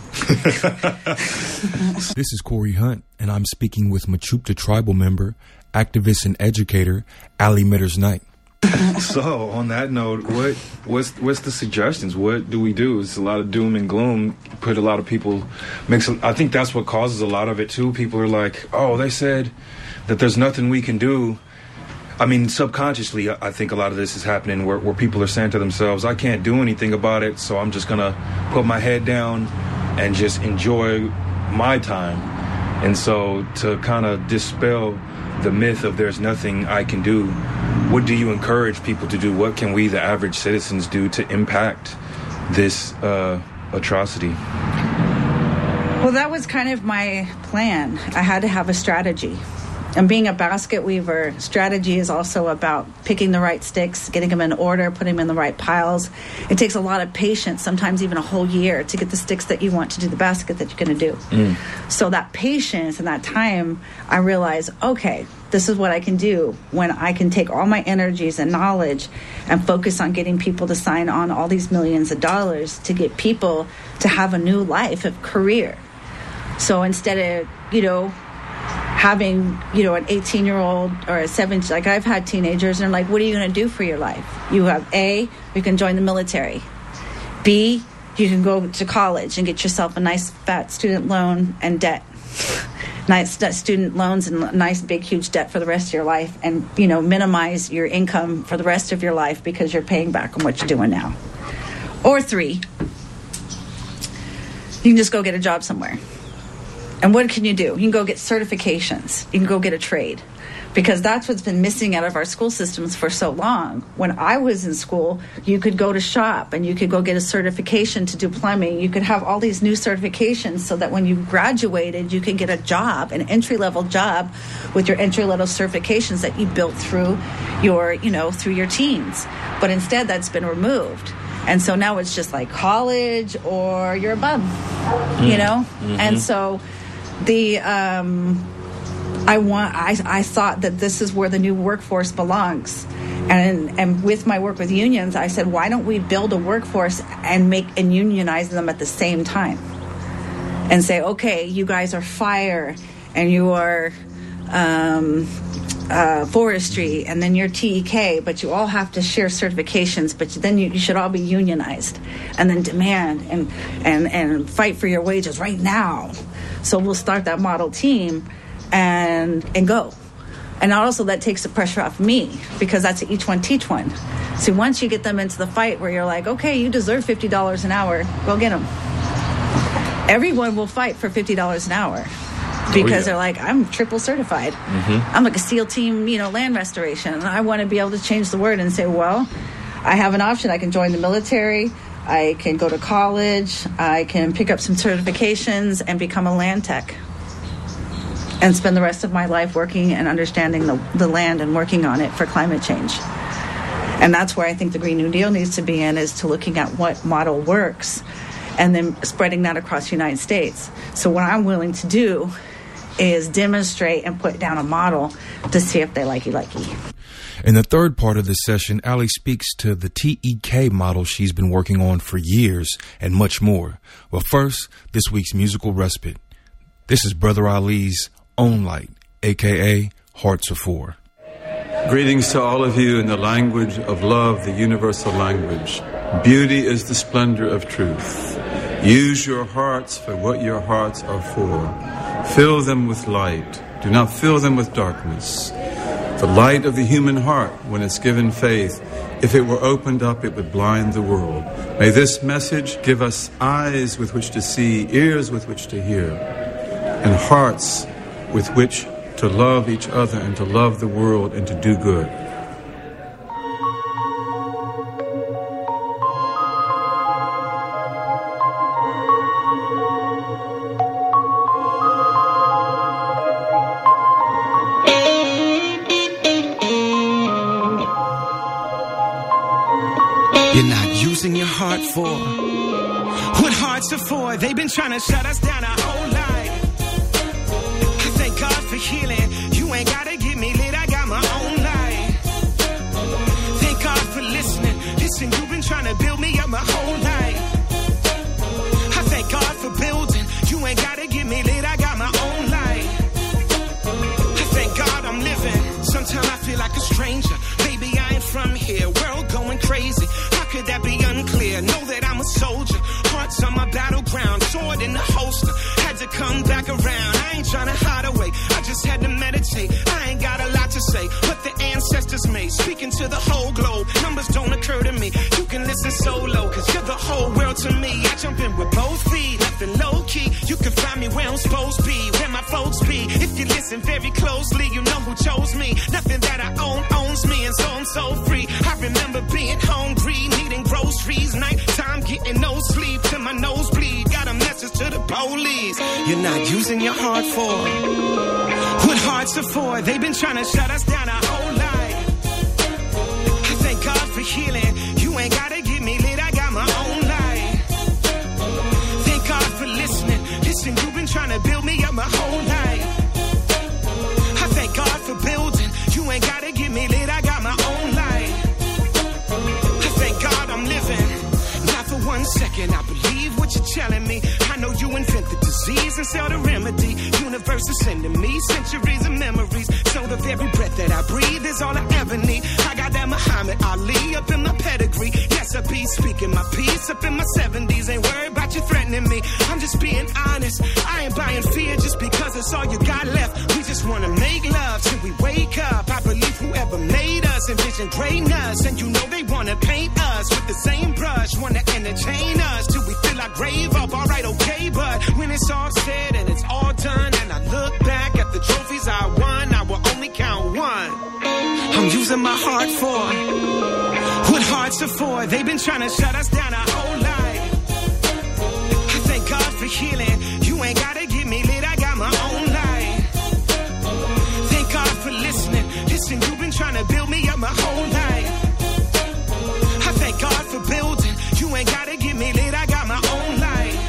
This is Corey Hunt, and I'm speaking with Mechoopda tribal member, activist, and educator, Ali Mitters Knight. So, on that note, what what's what's the suggestions? What do we do? It's a lot of doom and gloom. Put a lot of people makes. I think that's what causes a lot of it too. People are like, "Oh, they said that there's nothing we can do." I mean, subconsciously, I think a lot of this is happening where, where people are saying to themselves, "I can't do anything about it, so I'm just gonna put my head down and just enjoy my time." And so, to kind of dispel the myth of there's nothing I can do, what do you encourage people to do? What can we, the average citizens, do to impact this uh, atrocity? Well, that was kind of my plan. I had to have a strategy. And being a basket weaver, strategy is also about picking the right sticks, getting them in order, putting them in the right piles. It takes a lot of patience, sometimes even a whole year, to get the sticks that you want to do the basket that you're going to do. Mm. So that patience and that time, I realized, okay, this is what I can do when I can take all my energies and knowledge and focus on getting people to sign on all these millions of dollars to get people to have a new life, a career. So instead of, you know, having, you know, an eighteen-year-old or a seventeen, like I've had teenagers, and they're like, what are you going to do for your life? You have A, you can join the military. B, you can go to college and get yourself a nice fat student loan and debt. Nice student loans and nice big huge debt for the rest of your life, and, you know, minimize your income for the rest of your life because you're paying back on what you're doing now. Or three, you can just go get a job somewhere. And what can you do? You can go get certifications. You can go get a trade. Because that's what's been missing out of our school systems for so long. When I was in school, you could go to shop and you could go get a certification to do plumbing. You could have all these new certifications so that when you graduated, you could get a job, an entry-level job with your entry-level certifications that you built through your, you know, through your teens. But instead, that's been removed. And so now it's just like college or you're a bum, mm. you know? Mm-hmm. And so the... um I want. I, I thought that this is where the new workforce belongs, and and with my work with unions, I said, why don't we build a workforce and make and unionize them at the same time, and say, okay, you guys are fire, and you are um, uh, forestry, and then you're T E K, but you all have to share certifications, but then you, you should all be unionized, and then demand and and and fight for your wages right now. So we'll start that model team. And and go. And also that takes the pressure off me, because that's each one teach one. So once you get them into the fight where you're like, okay, you deserve fifty dollars an hour, go get them. Everyone will fight for fifty dollars an hour because oh, yeah. they're like, I'm triple certified. Mm-hmm. I'm like a SEAL team, you know, land restoration. And I want to be able to change the word and say, well, I have an option. I can join the military. I can go to college. I can pick up some certifications and become a land tech. And spend the rest of my life working and understanding the, the land and working on it for climate change. And that's where I think the Green New Deal needs to be in, is to looking at what model works and then spreading that across the United States. So what I'm willing to do is demonstrate and put down a model to see if they likey-likey. In the third part of this session, Ali speaks to the T E K model she's been working on for years and much more. Well, first, this week's musical respite. This is Brother Ali's Own Light, a k a. hearts are for. Greetings to all of you in the language of love, the universal language. Beauty is the splendor of truth. Use your hearts for what your hearts are for. Fill them with light. Do not fill them with darkness. The light of the human heart, when it's given faith, if it were opened up, it would blind the world. May this message give us eyes with which to see, ears with which to hear, and hearts with which to love each other and to love the world and to do good. You're not using your heart for what hearts are for. They've been trying to shut us down our whole life. I thank God for healing. You ain't gotta get me lit, I got my own life. Thank God for listening. Listen, you've been trying to build me up my whole life. I thank God for building. You ain't gotta get me lit, I got my own life. I thank God I'm living. Sometimes I feel like a stranger. Baby, I ain't from here. World going crazy. Could that be unclear? Know that I'm a soldier. Hearts on my battleground. Sword in the holster. Had to come back around. I ain't trying to hide away. I just had to meditate. I ain't got a lot to say. What the ancestors made. Speaking to the whole globe. Numbers don't occur to me. You can listen solo. Cause you're the whole world to me. I jump in with both feet. Nothing low key. You can find me where I'm supposed to be. Where my folks be. If you listen very closely, you know who chose me. Nothing that I own owns me. And so I'm so free. I remember being hungry. Needing groceries, nighttime getting no sleep till my nose bleed. Got a message to the police. You're not using your heart for what hearts are for. They've been trying to shut us down our whole life. I thank God for healing. You ain't gotta get me lit, I got my own life. Thank God for listening. Listen, you've been trying to build me up my whole life. I thank God for building. You ain't gotta get me lit, I got my own life. I'm living, not for one second. I believe what you're telling me. I know you invent the disease and sell the remedy. Universe is sending me centuries of memories. So the very breath that I breathe is all I ever need. I got that Muhammad Ali up in my pedigree. Yes, I be speaking my peace up in my seventies. Ain't worried about you threatening me. I'm just being honest. I ain't buying fear just because it's all you got left. We just wanna make love till we wake up. I believe whoever made us envisioned greatness, and you know they wanna paint us with the same brush, wanna entertain us till we fill our grave up. Alright, okay, but when it's all said and it's all done, and I look back at the trophies I won, I will only count one. I'm using my heart for what hearts are for. They've been trying to shut us down our whole life. I thank God for healing. You ain't gotta get me lit, I got my own life. Thank God for listening. Listen, you've been trying to build me up my whole life. I thank God for building. You ain't gotta get me lit, I got my own life.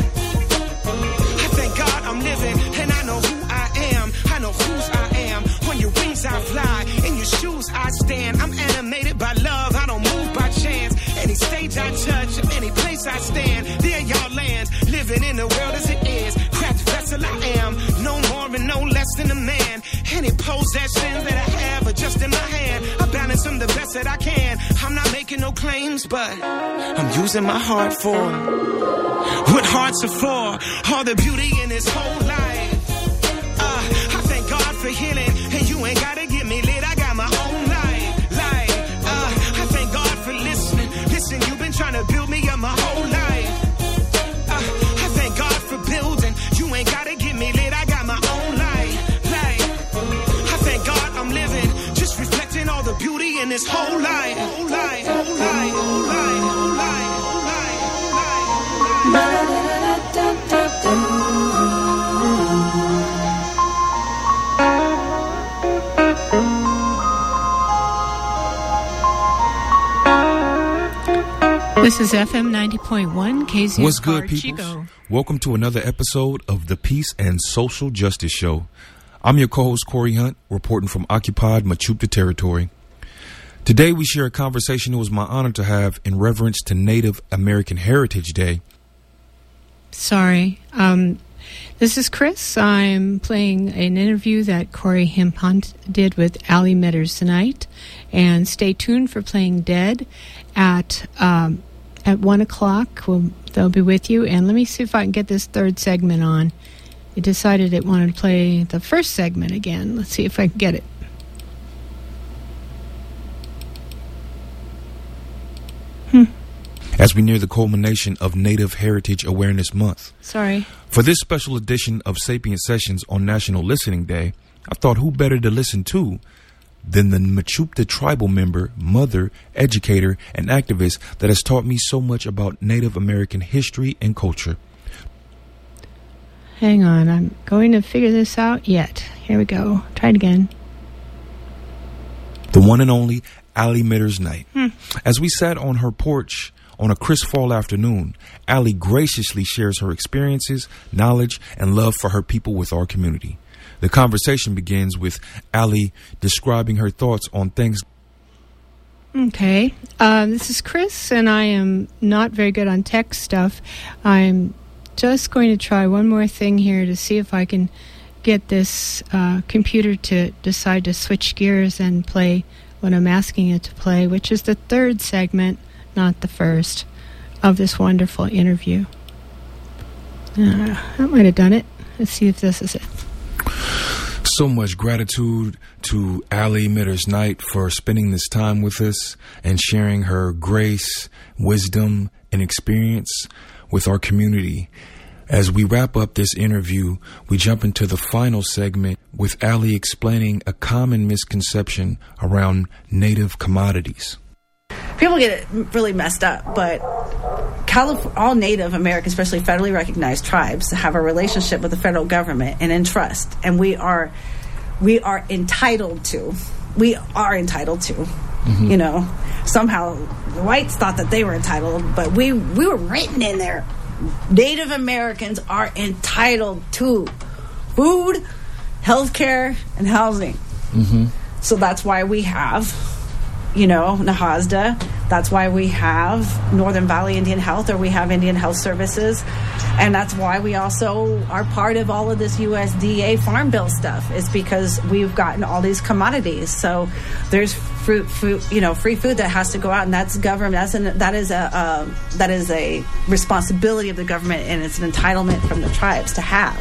I thank God I'm living, and I know who I am. I know whose I am. On your wings I fly, in your shoes I stand. I'm animated by love, I don't move by chance. Any stage I touch, any place I stand, there y'all land. Living in the world as it is, craft vessel I am. No more and no less than a man. Any possessions that I have are just in my hand. I balance them the best that I can. I'm not making no claims, but I'm using my heart for what hearts are for. All the beauty in this whole life. Uh, I thank God for healing, and you ain't gotta get me lit, I got my own life. Life. Uh, I thank God for listening. Listen, you've been trying to build me up my whole life. Uh, I thank God for building. You ain't gotta get me lit, I got my own life. Life. I thank God I'm living, just reflecting all the beauty in this whole life. Whole life. Whole life. Whole life. Whole life. Whole life. Whole life. This is F M ninety point one, K Z F R What's good, people? Chico. Welcome to another episode of the Peace and Social Justice Show. I'm your co-host, Corey Hunt, reporting from occupied Mechoopda territory. Today, we share a conversation it was my honor to have in reverence to Native American Heritage Day. Sorry. Um, This is Chris. I'm playing an interview that Corey Himpunt did with Allie Mitters tonight. And stay tuned for Playing Dead at um, at one o'clock. We'll, they'll be with you. And let me see if I can get this third segment on. It decided it wanted to play the first segment again. Let's see if I can get it. Hmm. As we near the culmination of Native Heritage Awareness Month. Sorry. For this special edition of Sapient Sessions on National Listening Day, I thought who better to listen to than the Mechoopda tribal member, mother, educator, and activist that has taught me so much about Native American history and culture. Hang on, I'm going to figure this out yet. Here we go. Try it again. The one and only Allie Mitters Knight. Hmm. As we sat on her porch on a crisp fall afternoon, Allie graciously shares her experiences, knowledge, and love for her people with our community. The conversation begins with Allie describing her thoughts on things. Okay. Uh, this is Chris, and I am not very good on tech stuff. I'm just going to try one more thing here to see if I can get this uh, computer to decide to switch gears and play what I'm asking it to play, which is the third segment, not the first, of this wonderful interview. Uh, that might have done it. Let's see if this is it. So much gratitude to Allie Mitters Knight for spending this time with us and sharing her grace, wisdom, and experience with our community. As we wrap up this interview, we jump into the final segment with Allie explaining a common misconception around Native commodities. People get it really messed up, but Calif- all Native American, especially federally recognized tribes, have a relationship with the federal government and in trust, and we are we are entitled to. We are entitled to. Mm-hmm. You know, somehow the whites thought that they were entitled, but we we were written in there. Native Americans are entitled to food, health care, and housing. Mm-hmm. So that's why we have, you know, NAHASDA. That's why we have Northern Valley Indian Health, or we have Indian Health Services. And that's why we also are part of all of this U S D A Farm Bill stuff. It's because we've gotten all these commodities. So there's fruit, fruit, you know, free food that has to go out, and that's government. That's an, that is a uh, that is a responsibility of the government, and it's an entitlement from the tribes to have.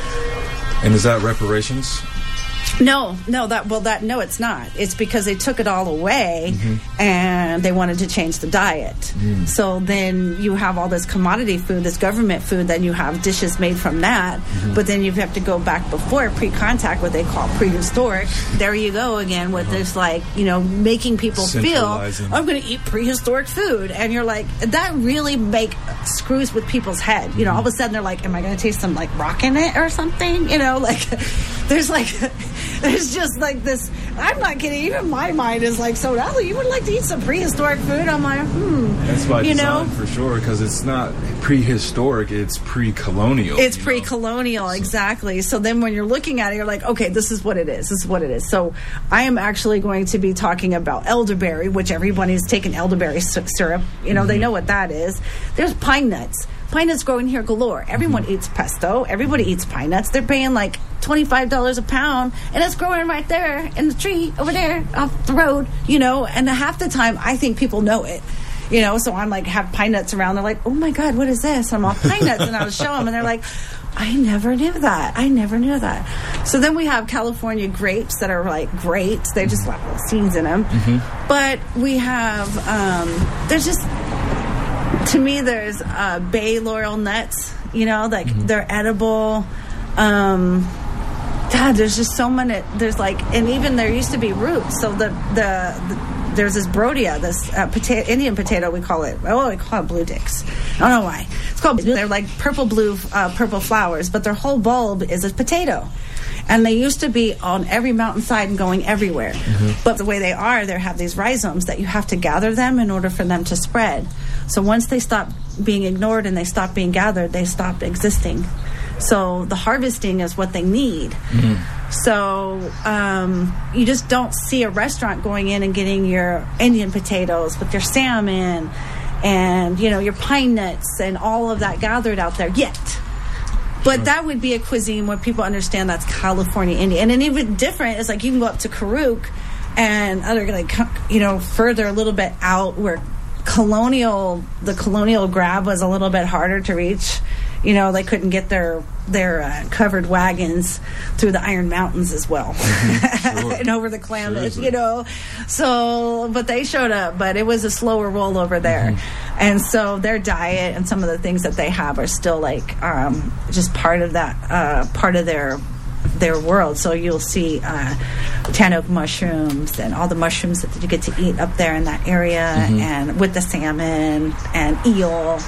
And is that reparations? No, no, that well, that no, it's not. It's because they took it all away, mm-hmm. and they wanted to change the diet. Mm. So then you have all this commodity food, this government food, then you have dishes made from that. Mm-hmm. But then you have to go back before pre-contact, what they call prehistoric. There you go again with uh-huh. this, like, you know, making people feel I'm going to eat prehistoric food, and you're like, that really make screws with people's head. You know, all of a sudden they're like, am I going to taste some like rock in it or something? You know, like there's like. There's just like this, I'm not kidding, even my mind is like, so Allie, you would like to eat some prehistoric food? I'm like, hmm. That's by you design, know? For sure, because it's not prehistoric, it's pre-colonial. It's pre-colonial, know? Exactly. So then when you're looking at it, you're like, okay, this is what it is. This is what it is. So I am actually going to be talking about elderberry, which everybody's taken elderberry syrup. You know, mm-hmm. they know what that is. There's pine nuts. Pine nuts growing here galore. Everyone mm-hmm. eats pesto. Everybody eats pine nuts. They're paying like twenty-five dollars a pound, and it's growing right there in the tree over there off the road, you know, and half the time I think people know it. You know, so I'm like, have pine nuts around. They're like, oh my God, what is this? I'm all pine nuts, and I'll show them, and they're like, I never knew that. I never knew that. So then we have California grapes that are like grapes. They just have little seeds in them. Mm-hmm. But we have, um, there's just, to me, there's uh, bay laurel nuts, you know, like mm-hmm. they're edible. Um, God, there's just so many, there's like, and even there used to be roots. So the, the, the there's this brodia, this uh, potato, Indian potato, we call it. Oh, we call it blue dicks. I don't know why. It's called, they're like purple blue, uh, purple flowers, but their whole bulb is a potato. And they used to be on every mountainside and going everywhere. Mm-hmm. But the way they are, they have these rhizomes that you have to gather them in order for them to spread. So once they stop being ignored and they stop being gathered, they stop existing. So the harvesting is what they need. Mm-hmm. So um, you just don't see a restaurant going in and getting your Indian potatoes with your salmon and, you know, your pine nuts and all of that gathered out there yet. But Sure. that would be a cuisine where people understand that's California Indian. And then even different is like you can go up to Karuk and other like you know further a little bit out where colonial the colonial grab was a little bit harder to reach. You know, they couldn't get their their uh, covered wagons through the Iron Mountains as well, Sure. and over the Klamath. Sure. You know, so but they showed up, but it was a slower roll over there, mm-hmm. and so their diet and some of the things that they have are still like um, just part of that uh, part of their their world. So you'll see uh, tan oak mushrooms and all the mushrooms that you get to eat up there in that area, mm-hmm. and with the salmon and eel.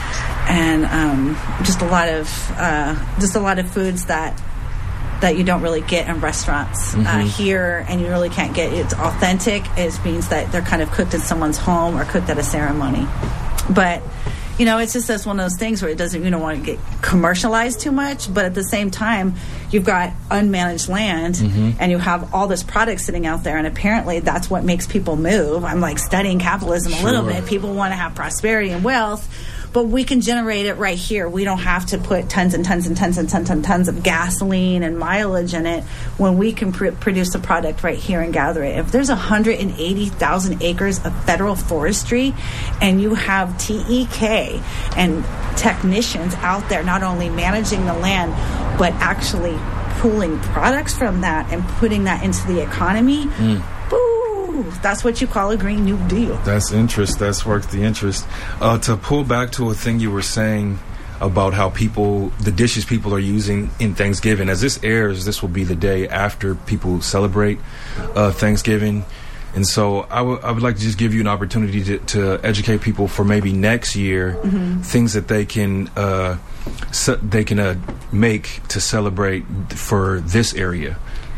And um, just a lot of uh, just a lot of foods that that you don't really get in restaurants mm-hmm. uh, here, and you really can't get. It's authentic. It means that they're kind of cooked in someone's home or cooked at a ceremony. But you know, it's just that's one of those things where it doesn't you don't want to get commercialized too much. But at the same time, you've got unmanaged land, mm-hmm. and you have all this product sitting out there, and apparently that's what makes people move. I'm like studying capitalism Sure. a little bit. People want to have prosperity and wealth. But we can generate it right here. We don't have to put tons and tons and tons and tons and tons of gasoline and mileage in it when we can pr- produce a product right here and gather it. If there's one hundred eighty thousand acres of federal forestry and you have T E K and technicians out there not only managing the land but actually pulling products from that and putting that into the economy, mm. that's what you call a Green New Deal. That's interest. That's worked the interest. Uh, to pull back to a thing you were saying about how people, the dishes people are using in Thanksgiving. As this airs, this will be the day after people celebrate uh, Thanksgiving. And so I, w- I would like to just give you an opportunity to, to educate people for maybe next year, mm-hmm. things that they can uh, ce- they can uh, make to celebrate for this area.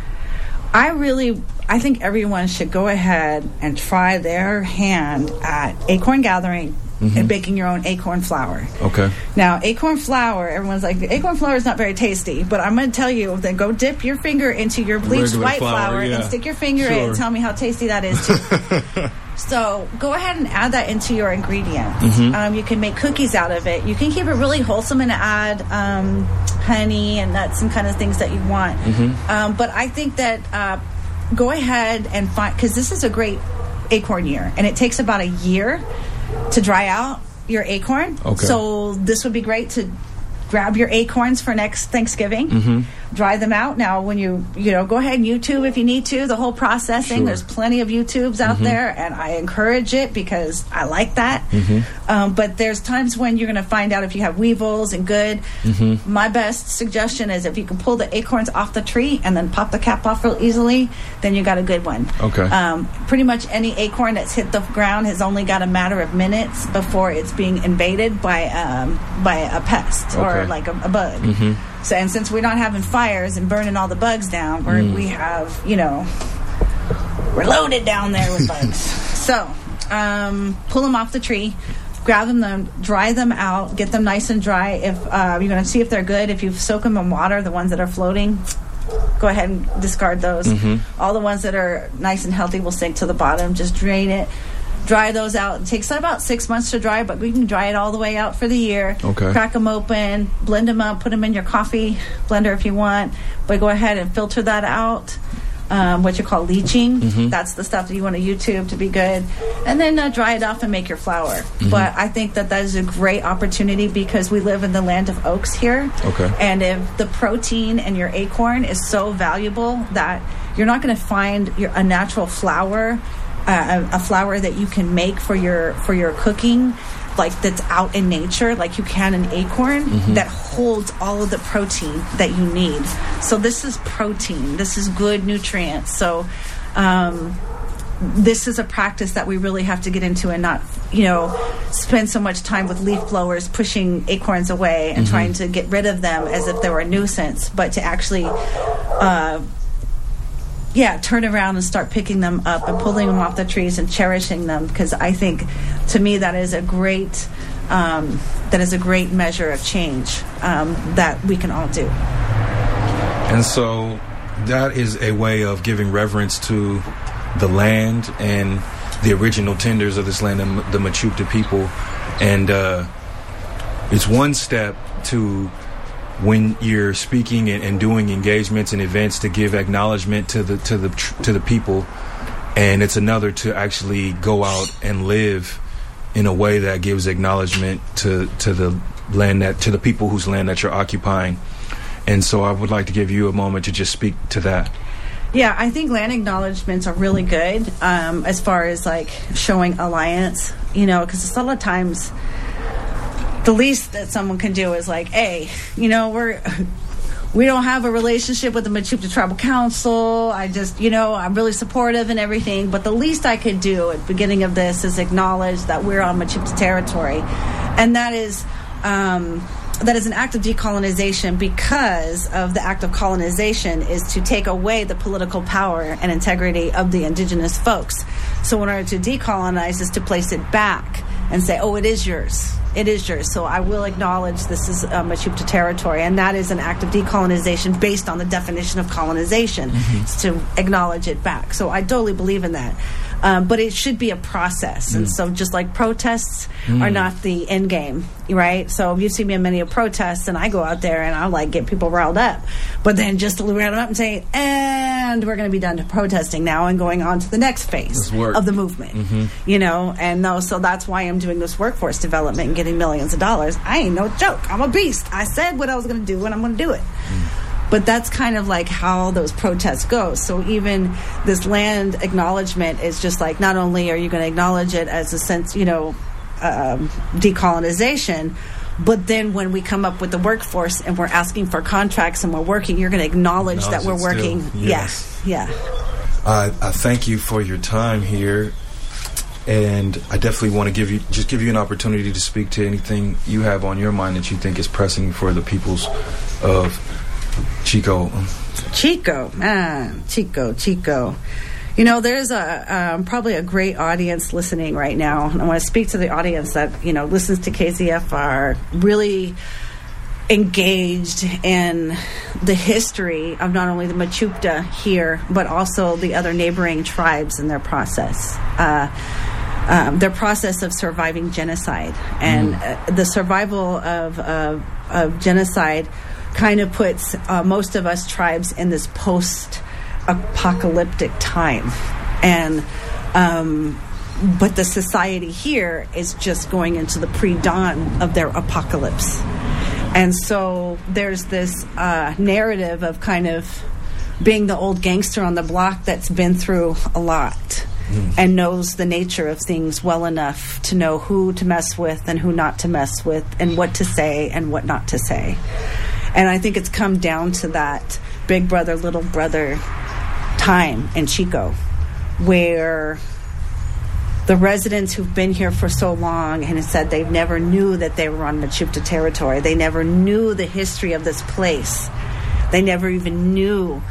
I really, I think everyone should go ahead and try their hand at acorn gathering mm-hmm. and baking your own acorn flour. Okay. Now, acorn flour, everyone's like, acorn flour is not very tasty, but I'm going to tell you, then go dip your finger into your bleached Regular white flour, flour yeah. and stick your finger Sure. in and tell me how tasty that is too. So go ahead and add that into your ingredients. Mm-hmm. Um, you can make cookies out of it. You can keep it really wholesome and add um, honey and nuts and kind of things that you want. Mm-hmm. Um, but I think that uh, go ahead and find, because this is a great acorn year, and it takes about a year to dry out your acorn. Okay. So this would be great to grab your acorns for next Thanksgiving, mm-hmm. dry them out. Now, when you, you know, go ahead and YouTube if you need to, the whole processing. Sure. There's plenty of YouTubes out mm-hmm. there, and I encourage it because I like that. Mm-hmm. Um, but there's times when you're going to find out if you have weevils and good. Mm-hmm. My best suggestion is if you can pull the acorns off the tree and then pop the cap off real easily, then you got a good one. Okay. Um, pretty much any acorn that's hit the ground has only got a matter of minutes before it's being invaded by um, by a pest okay. or like a, a bug. Mm-hmm. So, and since we're not having fires and burning all the bugs down, we're, mm. we have, you know, we're loaded down there with bugs. So, um, pull them off the tree, grab them, them, dry them out, get them nice and dry. If uh, you're going to see if they're good, if you soak them in water, the ones that are floating, go ahead and discard those. Mm-hmm. All the ones that are nice and healthy will sink to the bottom. Just drain it. Dry those out. It takes about six months to dry, but we can dry it all the way out for the year. Okay. Crack them open, blend them up, put them in your coffee blender if you want. But go ahead and filter that out, um, what you call leaching. Mm-hmm. That's the stuff that you want to YouTube to be good. And then uh, dry it off and make your flour. Mm-hmm. But I think that that is a great opportunity because we live in the land of oaks here. Okay. And if the protein in your acorn is so valuable that you're not going to find your, a natural flour Uh, a, a flour that you can make for your for your cooking, like that's out in nature, like you can an acorn mm-hmm. that holds all of the protein that you need. So this is protein. This is good nutrients. So um, this is a practice that we really have to get into and not, you know, spend so much time with leaf blowers pushing acorns away and mm-hmm. trying to get rid of them as if they were a nuisance, but to actually uh, yeah, turn around and start picking them up and pulling them off the trees and cherishing them, because I think, to me, that is a great um, that is a great measure of change um, that we can all do. And so that is a way of giving reverence to the land and the original tenders of this land, the Mechoopda people. And uh, it's one step to when you're speaking and, and doing engagements and events to give acknowledgement to the to the to the people, and it's another to actually go out and live in a way that gives acknowledgement to to the land that to the people whose land that you're occupying. And so I would like to give you a moment to just speak to that. Yeah, I think land acknowledgements are really good um, as far as like showing alliance, you know, because a lot of times the least that someone can do is like, hey, you know, we're we don't have a relationship with the Mechoopda Tribal Council. I just, you know, I'm really supportive and everything, but the least I could do at the beginning of this is acknowledge that we're on Mechoopda territory, and that is. Um, that is an act of decolonization, because of the act of colonization is to take away the political power and integrity of the indigenous folks. So in order to decolonize is to place it back and say, oh, it is yours. It is yours. So I will acknowledge this is uh, Mechoopda territory, and that is an act of decolonization based on the definition of colonization. Mm-hmm. It's to acknowledge it back. So I totally believe in that. Um, but it should be a process. Mm. And so just like protests mm. are not the end game, right? So you see me in many protests, and I go out there and I like get people riled up. But then just to round them up and say, and we're going to be done protesting now and going on to the next phase of the movement, mm-hmm. you know? And no, so that's why I'm doing this workforce development and getting millions of dollars. I ain't no joke. I'm a beast. I said what I was going to do, and I'm going to do it. Mm. But that's kind of like how those protests go. So even this land acknowledgement is just like, not only are you going to acknowledge it as a sense, you know, um, decolonization, but then when we come up with the workforce and we're asking for contracts and we're working, you're going to acknowledge that we're working. Yes. Yeah. yeah. I, I thank you for your time here. And I definitely want to give you just give you an opportunity to speak to anything you have on your mind that you think is pressing for the peoples of Chico. Chico, man, Chico, Chico. You know, there's a um, probably a great audience listening right now. And I want to speak to the audience that, you know, listens to K Z F R, really engaged in the history of not only the Mechoopda here, but also the other neighboring tribes in their process. Uh, um, their process of surviving genocide. And mm. uh, the survival of, of, of genocide kind of puts uh, most of us tribes in this post-apocalyptic time. And um, but the society here is just going into the pre-dawn of their apocalypse. And so there's this uh, narrative of kind of being the old gangster on the block that's been through a lot mm. and knows the nature of things well enough to know who to mess with and who not to mess with, and what to say and what not to say. And I think it's come down to that big brother, little brother time in Chico, where the residents who've been here for so long and have said they never knew that they were on Mechoopda territory. They never knew the history of this place. They never even knew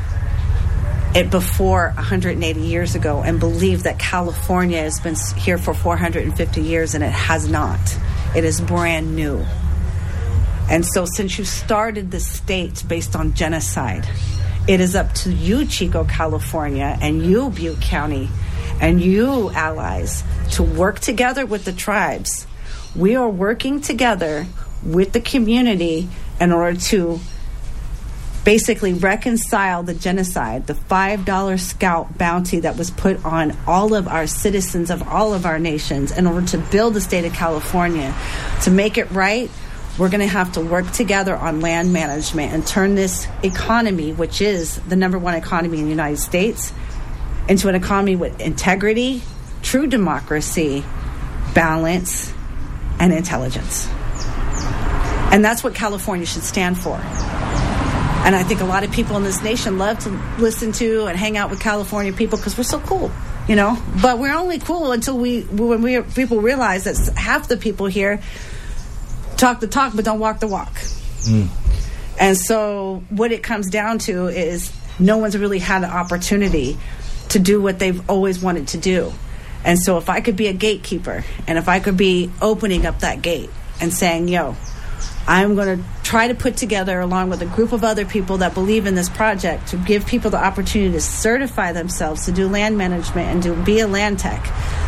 it before one hundred eighty years ago, and believed that California has been here for four hundred fifty years, and it has not. It is brand new. And so since you started the state based on genocide, it is up to you, Chico, California, and you, Butte County, and you, allies, to work together with the tribes. We are working together with the community in order to basically reconcile the genocide, the five dollar Scout bounty that was put on all of our citizens of all of our nations in order to build the state of California. To make it right, we're going to have to work together on land management and turn this economy, which is the number one economy in the United States, into an economy with integrity, true democracy, balance, and intelligence. And that's what California should stand for. And I think a lot of people in this nation love to listen to and hang out with California people because we're so cool, you know? But we're only cool until we, when we people realize that half the people here talk the talk but don't walk the walk. Mm. And so what it comes down to is no one's really had an opportunity to do what they've always wanted to do. And so if I could be a gatekeeper, and if I could be opening up that gate and saying, yo, I'm going to try to put together, along with a group of other people that believe in this project, to give people the opportunity to certify themselves to do land management and to be a land tech.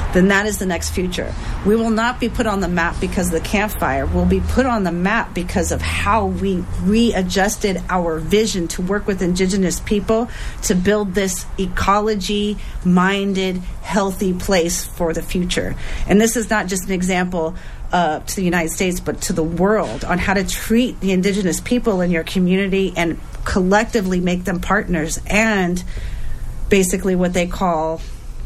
then that is the next future. We will not be put on the map because of the campfire. We'll be put on the map because of how we readjusted our vision to work with indigenous people to build this ecology-minded, healthy place for the future. And this is not just an example uh, to the United States, but to the world on how to treat the indigenous people in your community and collectively make them partners and basically what they call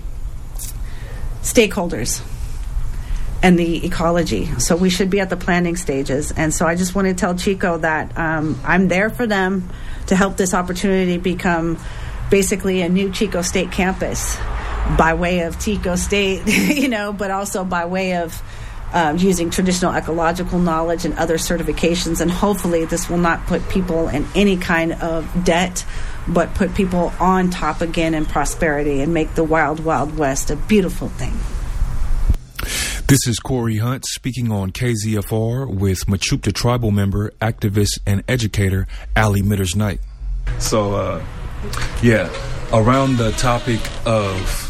stakeholders and the ecology. So we should be at the planning stages. And so I just want to tell Chico that um, I'm there for them to help this opportunity become basically a new Chico State campus by way of Chico State, you know, but also by way of um, using traditional ecological knowledge and other certifications. And hopefully this will not put people in any kind of debt, but put people on top again in prosperity and make the wild, wild west a beautiful thing. This is Corey Hunt speaking on K Z F R with Mechoopda tribal member, activist, and educator Allie Mitters Knight. So, uh, yeah, around the topic of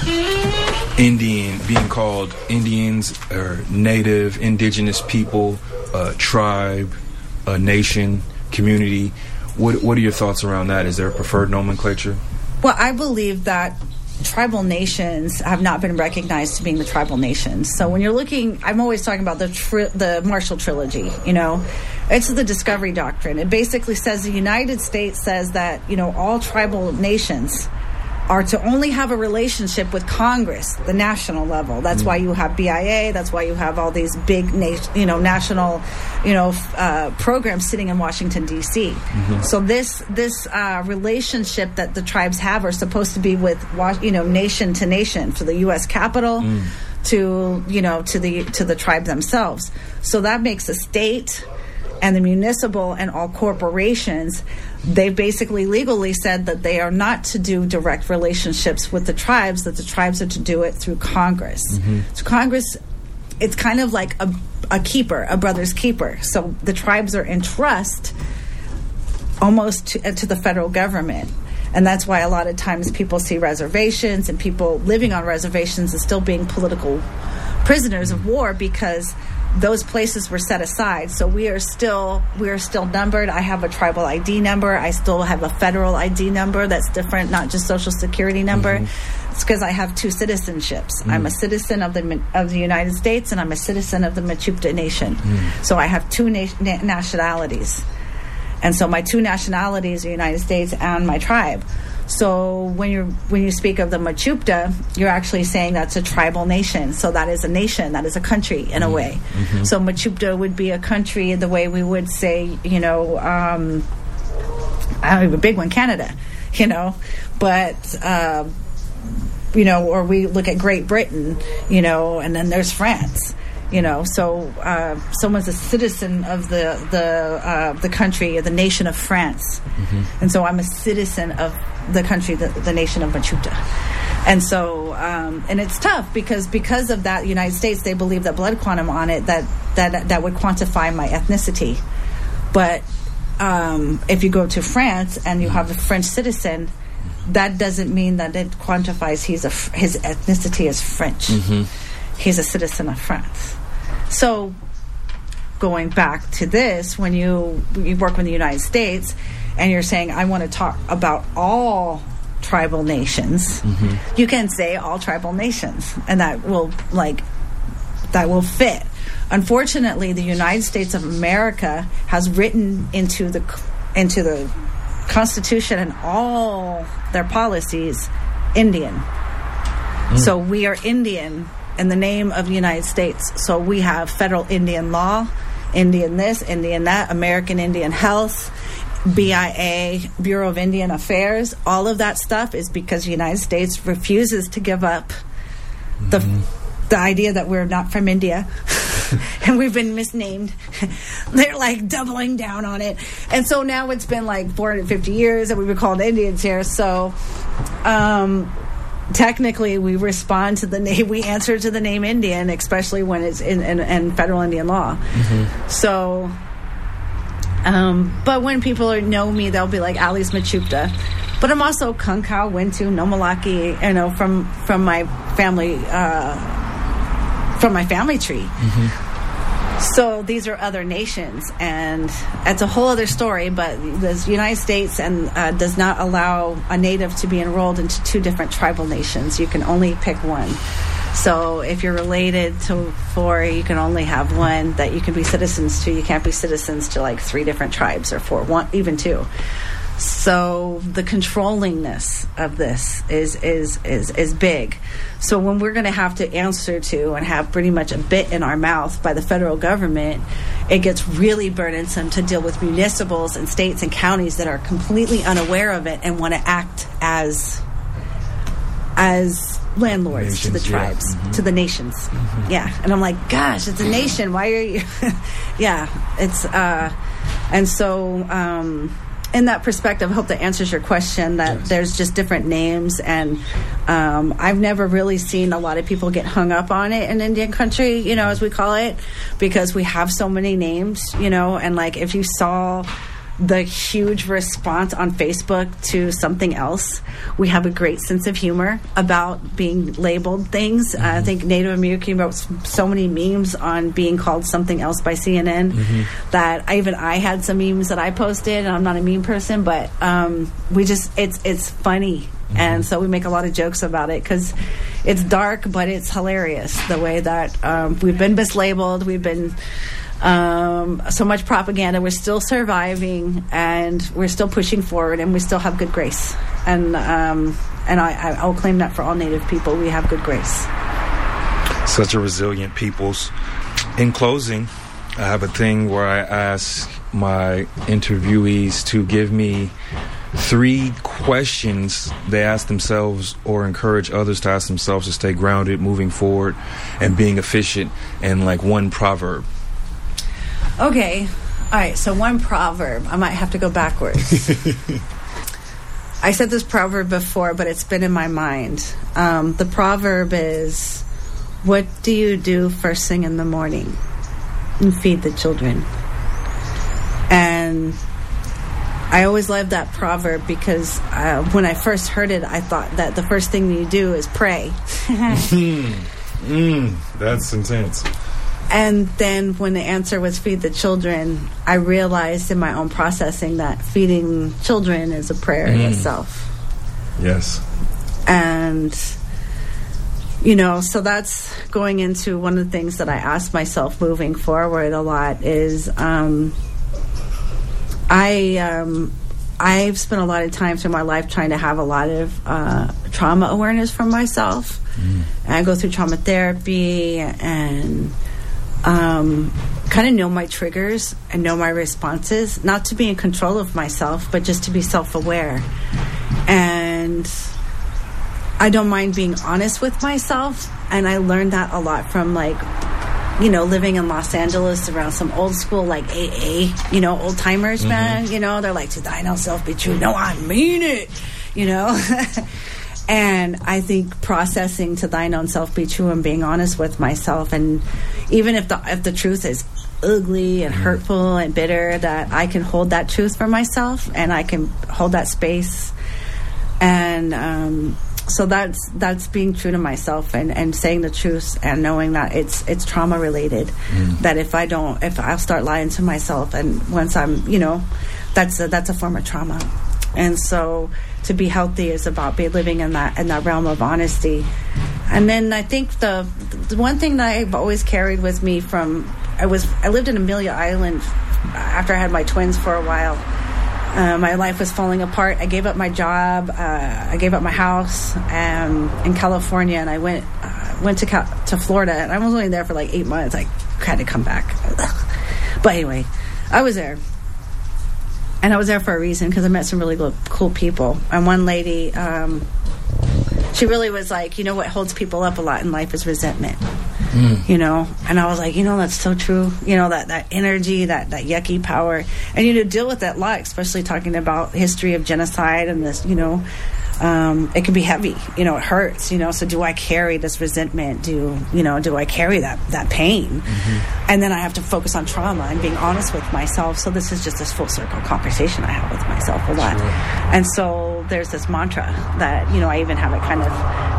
Indian, being called Indians or Native, Indigenous people, uh, tribe, a nation, community, what what are your thoughts around that? Is there a preferred nomenclature? Well, I believe that tribal nations have not been recognized to being the tribal nations. So when you're looking, I'm always talking about the tri- the Marshall Trilogy, you know. It's the Discovery Doctrine. It basically says the United States says that, you know, all tribal nations are to only have a relationship with Congress, the national level. That's mm-hmm. why you have B I A. That's why you have all these big, na- you know, national, you know, uh, programs sitting in Washington D C. Mm-hmm. So this this uh, relationship that the tribes have are supposed to be with, you know, nation to nation, for the U S Capitol, mm. to you know, to the to the tribe themselves. So that makes the state and the municipal and all corporations, they've basically legally said that they are not to do direct relationships with the tribes, that the tribes are to do it through Congress. Mm-hmm. So Congress, it's kind of like a, a keeper, a brother's keeper. So the tribes are in trust almost to, to the federal government. And that's why a lot of times people see reservations and people living on reservations as still being political prisoners of war, because those places were set aside. So we are still we are still numbered. I have a tribal I D number. I still have a federal I D number that's different, not just social security number. Mm-hmm. It's because I have two citizenships. Mm-hmm. I'm a citizen of the of the United States, and I'm a citizen of the Mechoopda Nation. Mm-hmm. So I have two na- na- nationalities. And so my two nationalities are the United States and my tribe. So when you when you speak of the Mechoopda, you're actually saying that's a tribal nation. So that is a nation, that is a country in a way. Mm-hmm. So Mechoopda would be a country the way we would say, you know, um, I don't have a big one, Canada, you know, but, uh, you know, or we look at Great Britain, you know, and then there's France. You know, so uh, someone's a citizen of the the uh, the country, the nation of France, mm-hmm. and so I'm a citizen of the country, the, the nation of Mechoopda. And so, um, and it's tough because because of that, the United States, they believe that blood quantum on it that that that would quantify my ethnicity. But um, if you go to France and you have a French citizen, that doesn't mean that it quantifies he's a his ethnicity is French. Mm-hmm. He's a citizen of France. So going back to this, when you you work with the United States and you're saying, I want to talk about all tribal nations, mm-hmm. you can say all tribal nations, and that will like that will fit. Unfortunately, the United States of America has written into the into the Constitution and all their policies Indian. Mm. So we are Indian in the name of the United States. So we have federal Indian law, Indian this, Indian that, American Indian Health, B I A, Bureau of Indian Affairs. All of that stuff is because the United States refuses to give up the mm-hmm. the idea that we're not from India and we've been misnamed. They're like doubling down on it. And so now it's been like four hundred fifty years that we've been called Indians here. So um technically, we respond to the name, we answer to the name Indian, especially when it's in, in, in federal Indian law. Mm-hmm. So, um, but when people are, know me, they'll be like, Allie's Mechoopda. But I'm also Kung Kao, Wintu, Nomalaki, you know, from, from my family, uh, from my family tree. Mm-hmm. So these are other nations, and it's a whole other story, but the United States and uh, does not allow a native to be enrolled into two different tribal nations. You can only pick one. So if you're related to four, you can only have one that you can be citizens to. You can't be citizens to like three different tribes or four, one, even two. So the controllingness of this is is is is big. So when we're going to have to answer to and have pretty much a bit in our mouth by the federal government, it gets really burdensome to deal with municipals and states and counties that are completely unaware of it and want to act as as landlords nations, to the tribes, yeah. mm-hmm. to the nations. Mm-hmm. Yeah. And I'm like, gosh, it's a nation. Why are you? yeah. It's, uh, and so, um, in that perspective, I hope that answers your question, that yes. there's just different names. And um, I've never really seen a lot of people get hung up on it in Indian country, you know, as we call it, because we have so many names, you know, and like if you saw the huge response on Facebook to something else, we have a great sense of humor about being labeled things. Mm-hmm. I think Native American wrote so many memes on being called something else by C N N mm-hmm. that I, even I had some memes that I posted, and I'm not a meme person, but um, we just, it's it's funny. Mm-hmm. And so we make a lot of jokes about it because it's dark, but it's hilarious the way that um, we've been mislabeled, we've been Um, so much propaganda. We're still surviving, and we're still pushing forward, and we still have good grace. And um, and I, I will claim that for all Native people, we have good grace. Such a resilient peoples. In closing, I have a thing where I ask my interviewees to give me three questions they ask themselves or encourage others to ask themselves to stay grounded, moving forward, and being efficient, and like one proverb. Okay. All right. So one proverb. I might have to go backwards. I said this proverb before, but it's been in my mind. Um, the proverb is, what do you do first thing in the morning? And feed the children. And I always loved that proverb because uh, when I first heard it, I thought that the first thing you do is pray. mm, mm, that's intense. And then when the answer was feed the children, I realized in my own processing that feeding children is a prayer mm. in itself. Yes. And, you know, so that's going into one of the things that I ask myself moving forward a lot is um, I, um, I've spent a lot of time through my life trying to have a lot of uh, trauma awareness for myself. Mm. And I go through trauma therapy and Um, kind of know my triggers and know my responses, not to be in control of myself, but just to be self-aware. And I don't mind being honest with myself, and I learned that a lot from, like, you know, living in Los Angeles around some old school, like, A A, you know, old-timers, mm-hmm. man, you know, they're like, to thine own self be true. No, I mean it, you know. And I think processing to thine own self be true and being honest with myself, and even if the if the truth is ugly and hurtful and bitter, that I can hold that truth for myself and I can hold that space. And um, so that's that's being true to myself and, and saying the truth and knowing that it's it's trauma related. Mm. That if I don't, if I'll start lying to myself, and once I'm, you know, that's a, that's a form of trauma. And so to be healthy is about be living in that in that realm of honesty. And then I think the the one thing that I've always carried with me from I was I lived in Amelia Island after I had my twins for a while. Uh, my life was falling apart. I gave up my job. Uh, I gave up my house um, in California, and I went uh, went to Cal- to Florida. And I was only there for like eight months. I had to come back. But anyway, I was there. And I was there for a reason, because I met some really cool people. And one lady, um, she really was like, you know, what holds people up a lot in life is resentment. Mm. You know? And I was like, you know, that's so true. You know, that, that energy, that, that yucky power. And, you know, deal with that a lot, especially talking about history of genocide and this, you know, um, it can be heavy. You know, it hurts, you know. So do I carry this resentment? Do, you know, do I carry that, that pain? Mm-hmm. And then I have to focus on trauma and being honest with myself. So this is just this full circle conversation I have with myself a lot. Sure. And so there's this mantra that, you know, I even have it kind of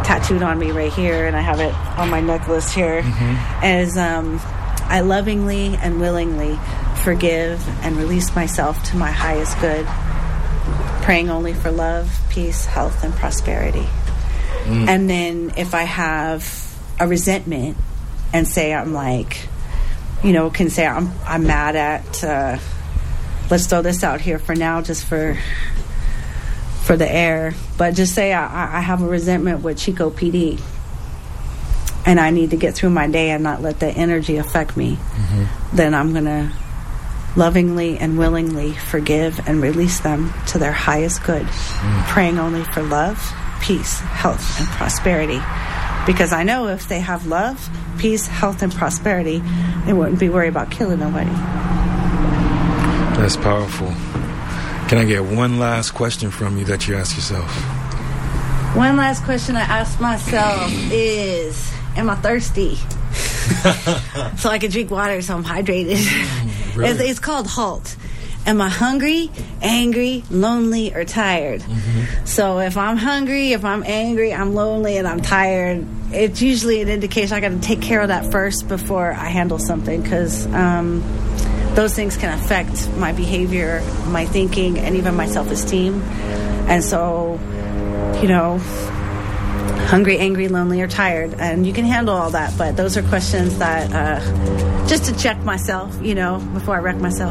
tattooed on me right here, and I have it on my necklace here, mm-hmm. is um, I lovingly and willingly forgive and release myself to my highest good, praying only for love, peace, health, and prosperity. Mm. And then if I have a resentment and say I'm like, you know, can say I'm I'm mad at, uh, let's throw this out here for now just for for the air, but just say I, I have a resentment with Chico P D and I need to get through my day and not let the energy affect me, mm-hmm. then I'm going to lovingly and willingly forgive and release them to their highest good, mm. praying only for love, peace, health, and prosperity. Because I know if they have love, peace, health, and prosperity, they wouldn't be worried about killing nobody. That's powerful. Can I get one last question from you that you ask yourself? One last question I ask myself is, am I thirsty? So I can drink water so I'm hydrated. Really? It's, it's called HALT. Am I hungry, angry, lonely, or tired? Mm-hmm. So if I'm hungry, if I'm angry, I'm lonely, and I'm tired, it's usually an indication I got to take care of that first before I handle something, because um, those things can affect my behavior, my thinking, and even my self-esteem. And so, you know, hungry, angry, lonely, or tired, and you can handle all that, but those are questions that uh, just to check myself, you know, before I wreck myself.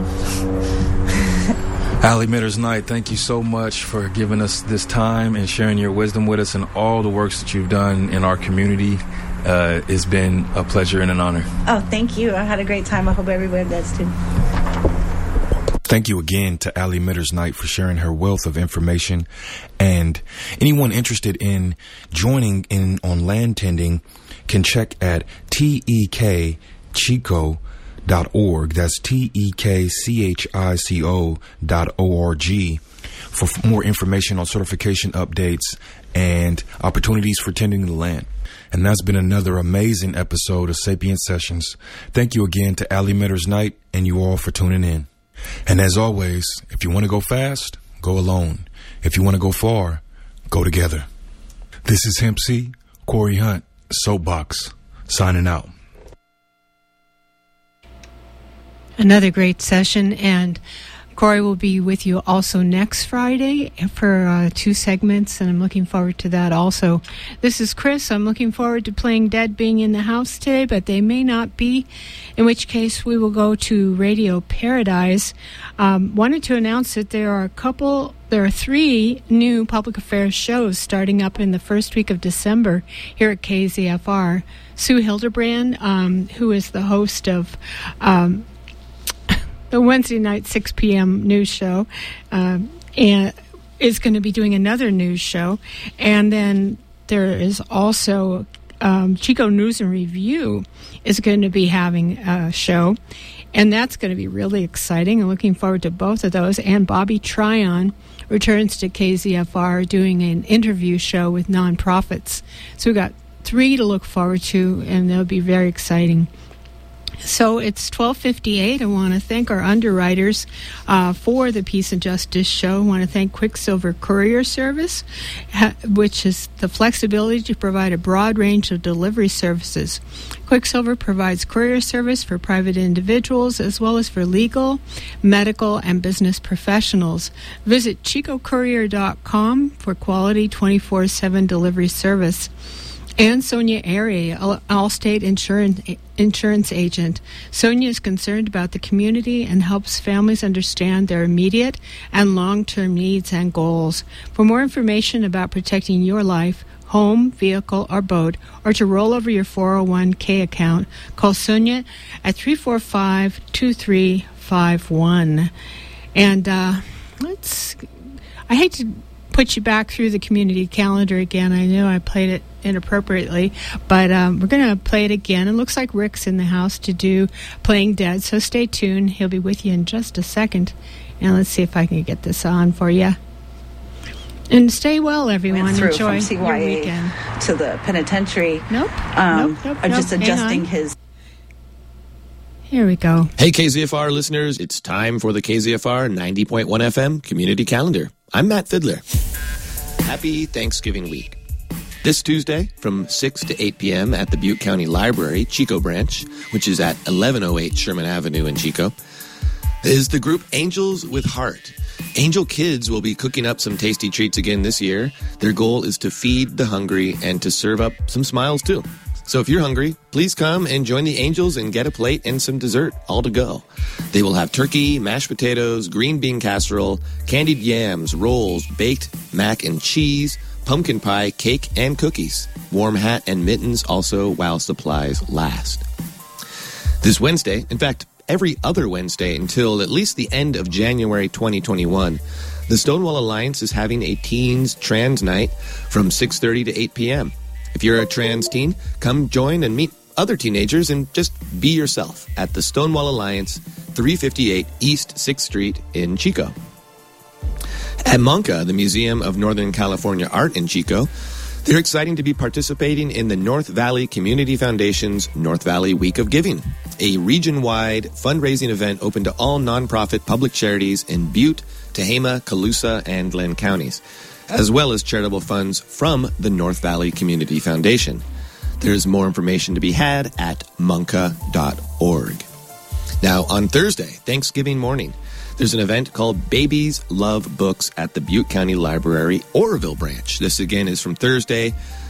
Allie Mitters Knight, thank you so much for giving us this time and sharing your wisdom with us and all the works that you've done in our community. Uh, it's been a pleasure and an honor. Oh, thank you. I had a great time. I hope everyone does too. Thank you again to Allie Mitters Knight for sharing her wealth of information. And anyone interested in joining in on land tending can check at T E K Chico dot org. That's T E K C H I C O dot O R G for f- more information on certification updates and opportunities for tending the land. And that's been another amazing episode of Sapient Sessions. Thank you again to Allie Mitters Knight and you all for tuning in. And as always, if you want to go fast, go alone. If you want to go far, go together. This is Hemp C, Corey Hunt, Soapbox, signing out. Another great session, and Corey will be with you also next Friday for uh, two segments, and I'm looking forward to that also. This is Chris. I'm looking forward to playing Dead being in the house today, but they may not be, in which case we will go to Radio Paradise. Um, wanted to announce that there are a couple, there are three new public affairs shows starting up in the first week of December here at K Z F R. Sue Hildebrand, um, who is the host of Um, the Wednesday night six p.m. news show, uh, and is going to be doing another news show. And then there is also um, Chico News and Review is going to be having a show, and that's going to be really exciting. I'm looking forward to both of those. And Bobby Tryon returns to K Z F R doing an interview show with nonprofits. So we've got three to look forward to, and they'll be very exciting. So it's twelve fifty-eight. I want to thank our underwriters uh, for the Peace and Justice Show. I want to thank Quicksilver Courier Service, ha- which is the flexibility to provide a broad range of delivery services. Quicksilver provides courier service for private individuals as well as for legal, medical, and business professionals. Visit chico courier dot com for quality twenty-four seven delivery service. And Sonia Airy, Allstate Insurance Insurance Agent. Sonia is concerned about the community and helps families understand their immediate and long-term needs and goals. For more information about protecting your life, home, vehicle, or boat, or to roll over your four oh one k account, call Sonia at three four five, two three five one. And uh, let's... I hate to put you back through the community calendar again. I know I played it inappropriately, but um, we're going to play it again. It looks like Rick's in the house to do Playing Dead, so stay tuned. He'll be with you in just a second. And let's see if I can get this on for you. And stay well, everyone. Went through Enjoy from C Y A your weekend. To the penitentiary. Nope. Um, nope, nope, I'm nope. just adjusting his... Here we go. Hey, K Z F R listeners, it's time for the K Z F R ninety point one F M Community Calendar. I'm Matt Fiddler. Happy Thanksgiving week. This Tuesday from six to eight p.m. at the Butte County Library, Chico Branch, which is at eleven oh eight Sherman Avenue in Chico, is the group Angels with Heart. Angel Kids will be cooking up some tasty treats again this year. Their goal is to feed the hungry and to serve up some smiles too. So if you're hungry, please come and join the Angels and get a plate and some dessert, all to go. They will have turkey, mashed potatoes, green bean casserole, candied yams, rolls, baked mac and cheese, pumpkin pie, cake, and cookies. Warm hat and mittens also while supplies last. This Wednesday, in fact, every other Wednesday until at least the end of January twenty twenty-one, the Stonewall Alliance is having a Teens Trans Night from six thirty to eight p.m. If you're a trans teen, come join and meet other teenagers and just be yourself at the Stonewall Alliance, three fifty-eight East sixth Street in Chico. At MONCA, the Museum of Northern California Art in Chico, they're excited to be participating in the North Valley Community Foundation's North Valley Week of Giving, a region-wide fundraising event open to all nonprofit public charities in Butte, Tehama, Colusa, and Glenn counties, as well as charitable funds from the North Valley Community Foundation. There's more information to be had at monca dot org. Now, on Thursday, Thanksgiving morning, there's an event called Babies Love Books at the Butte County Library, Oroville branch. This, again, is from Thursday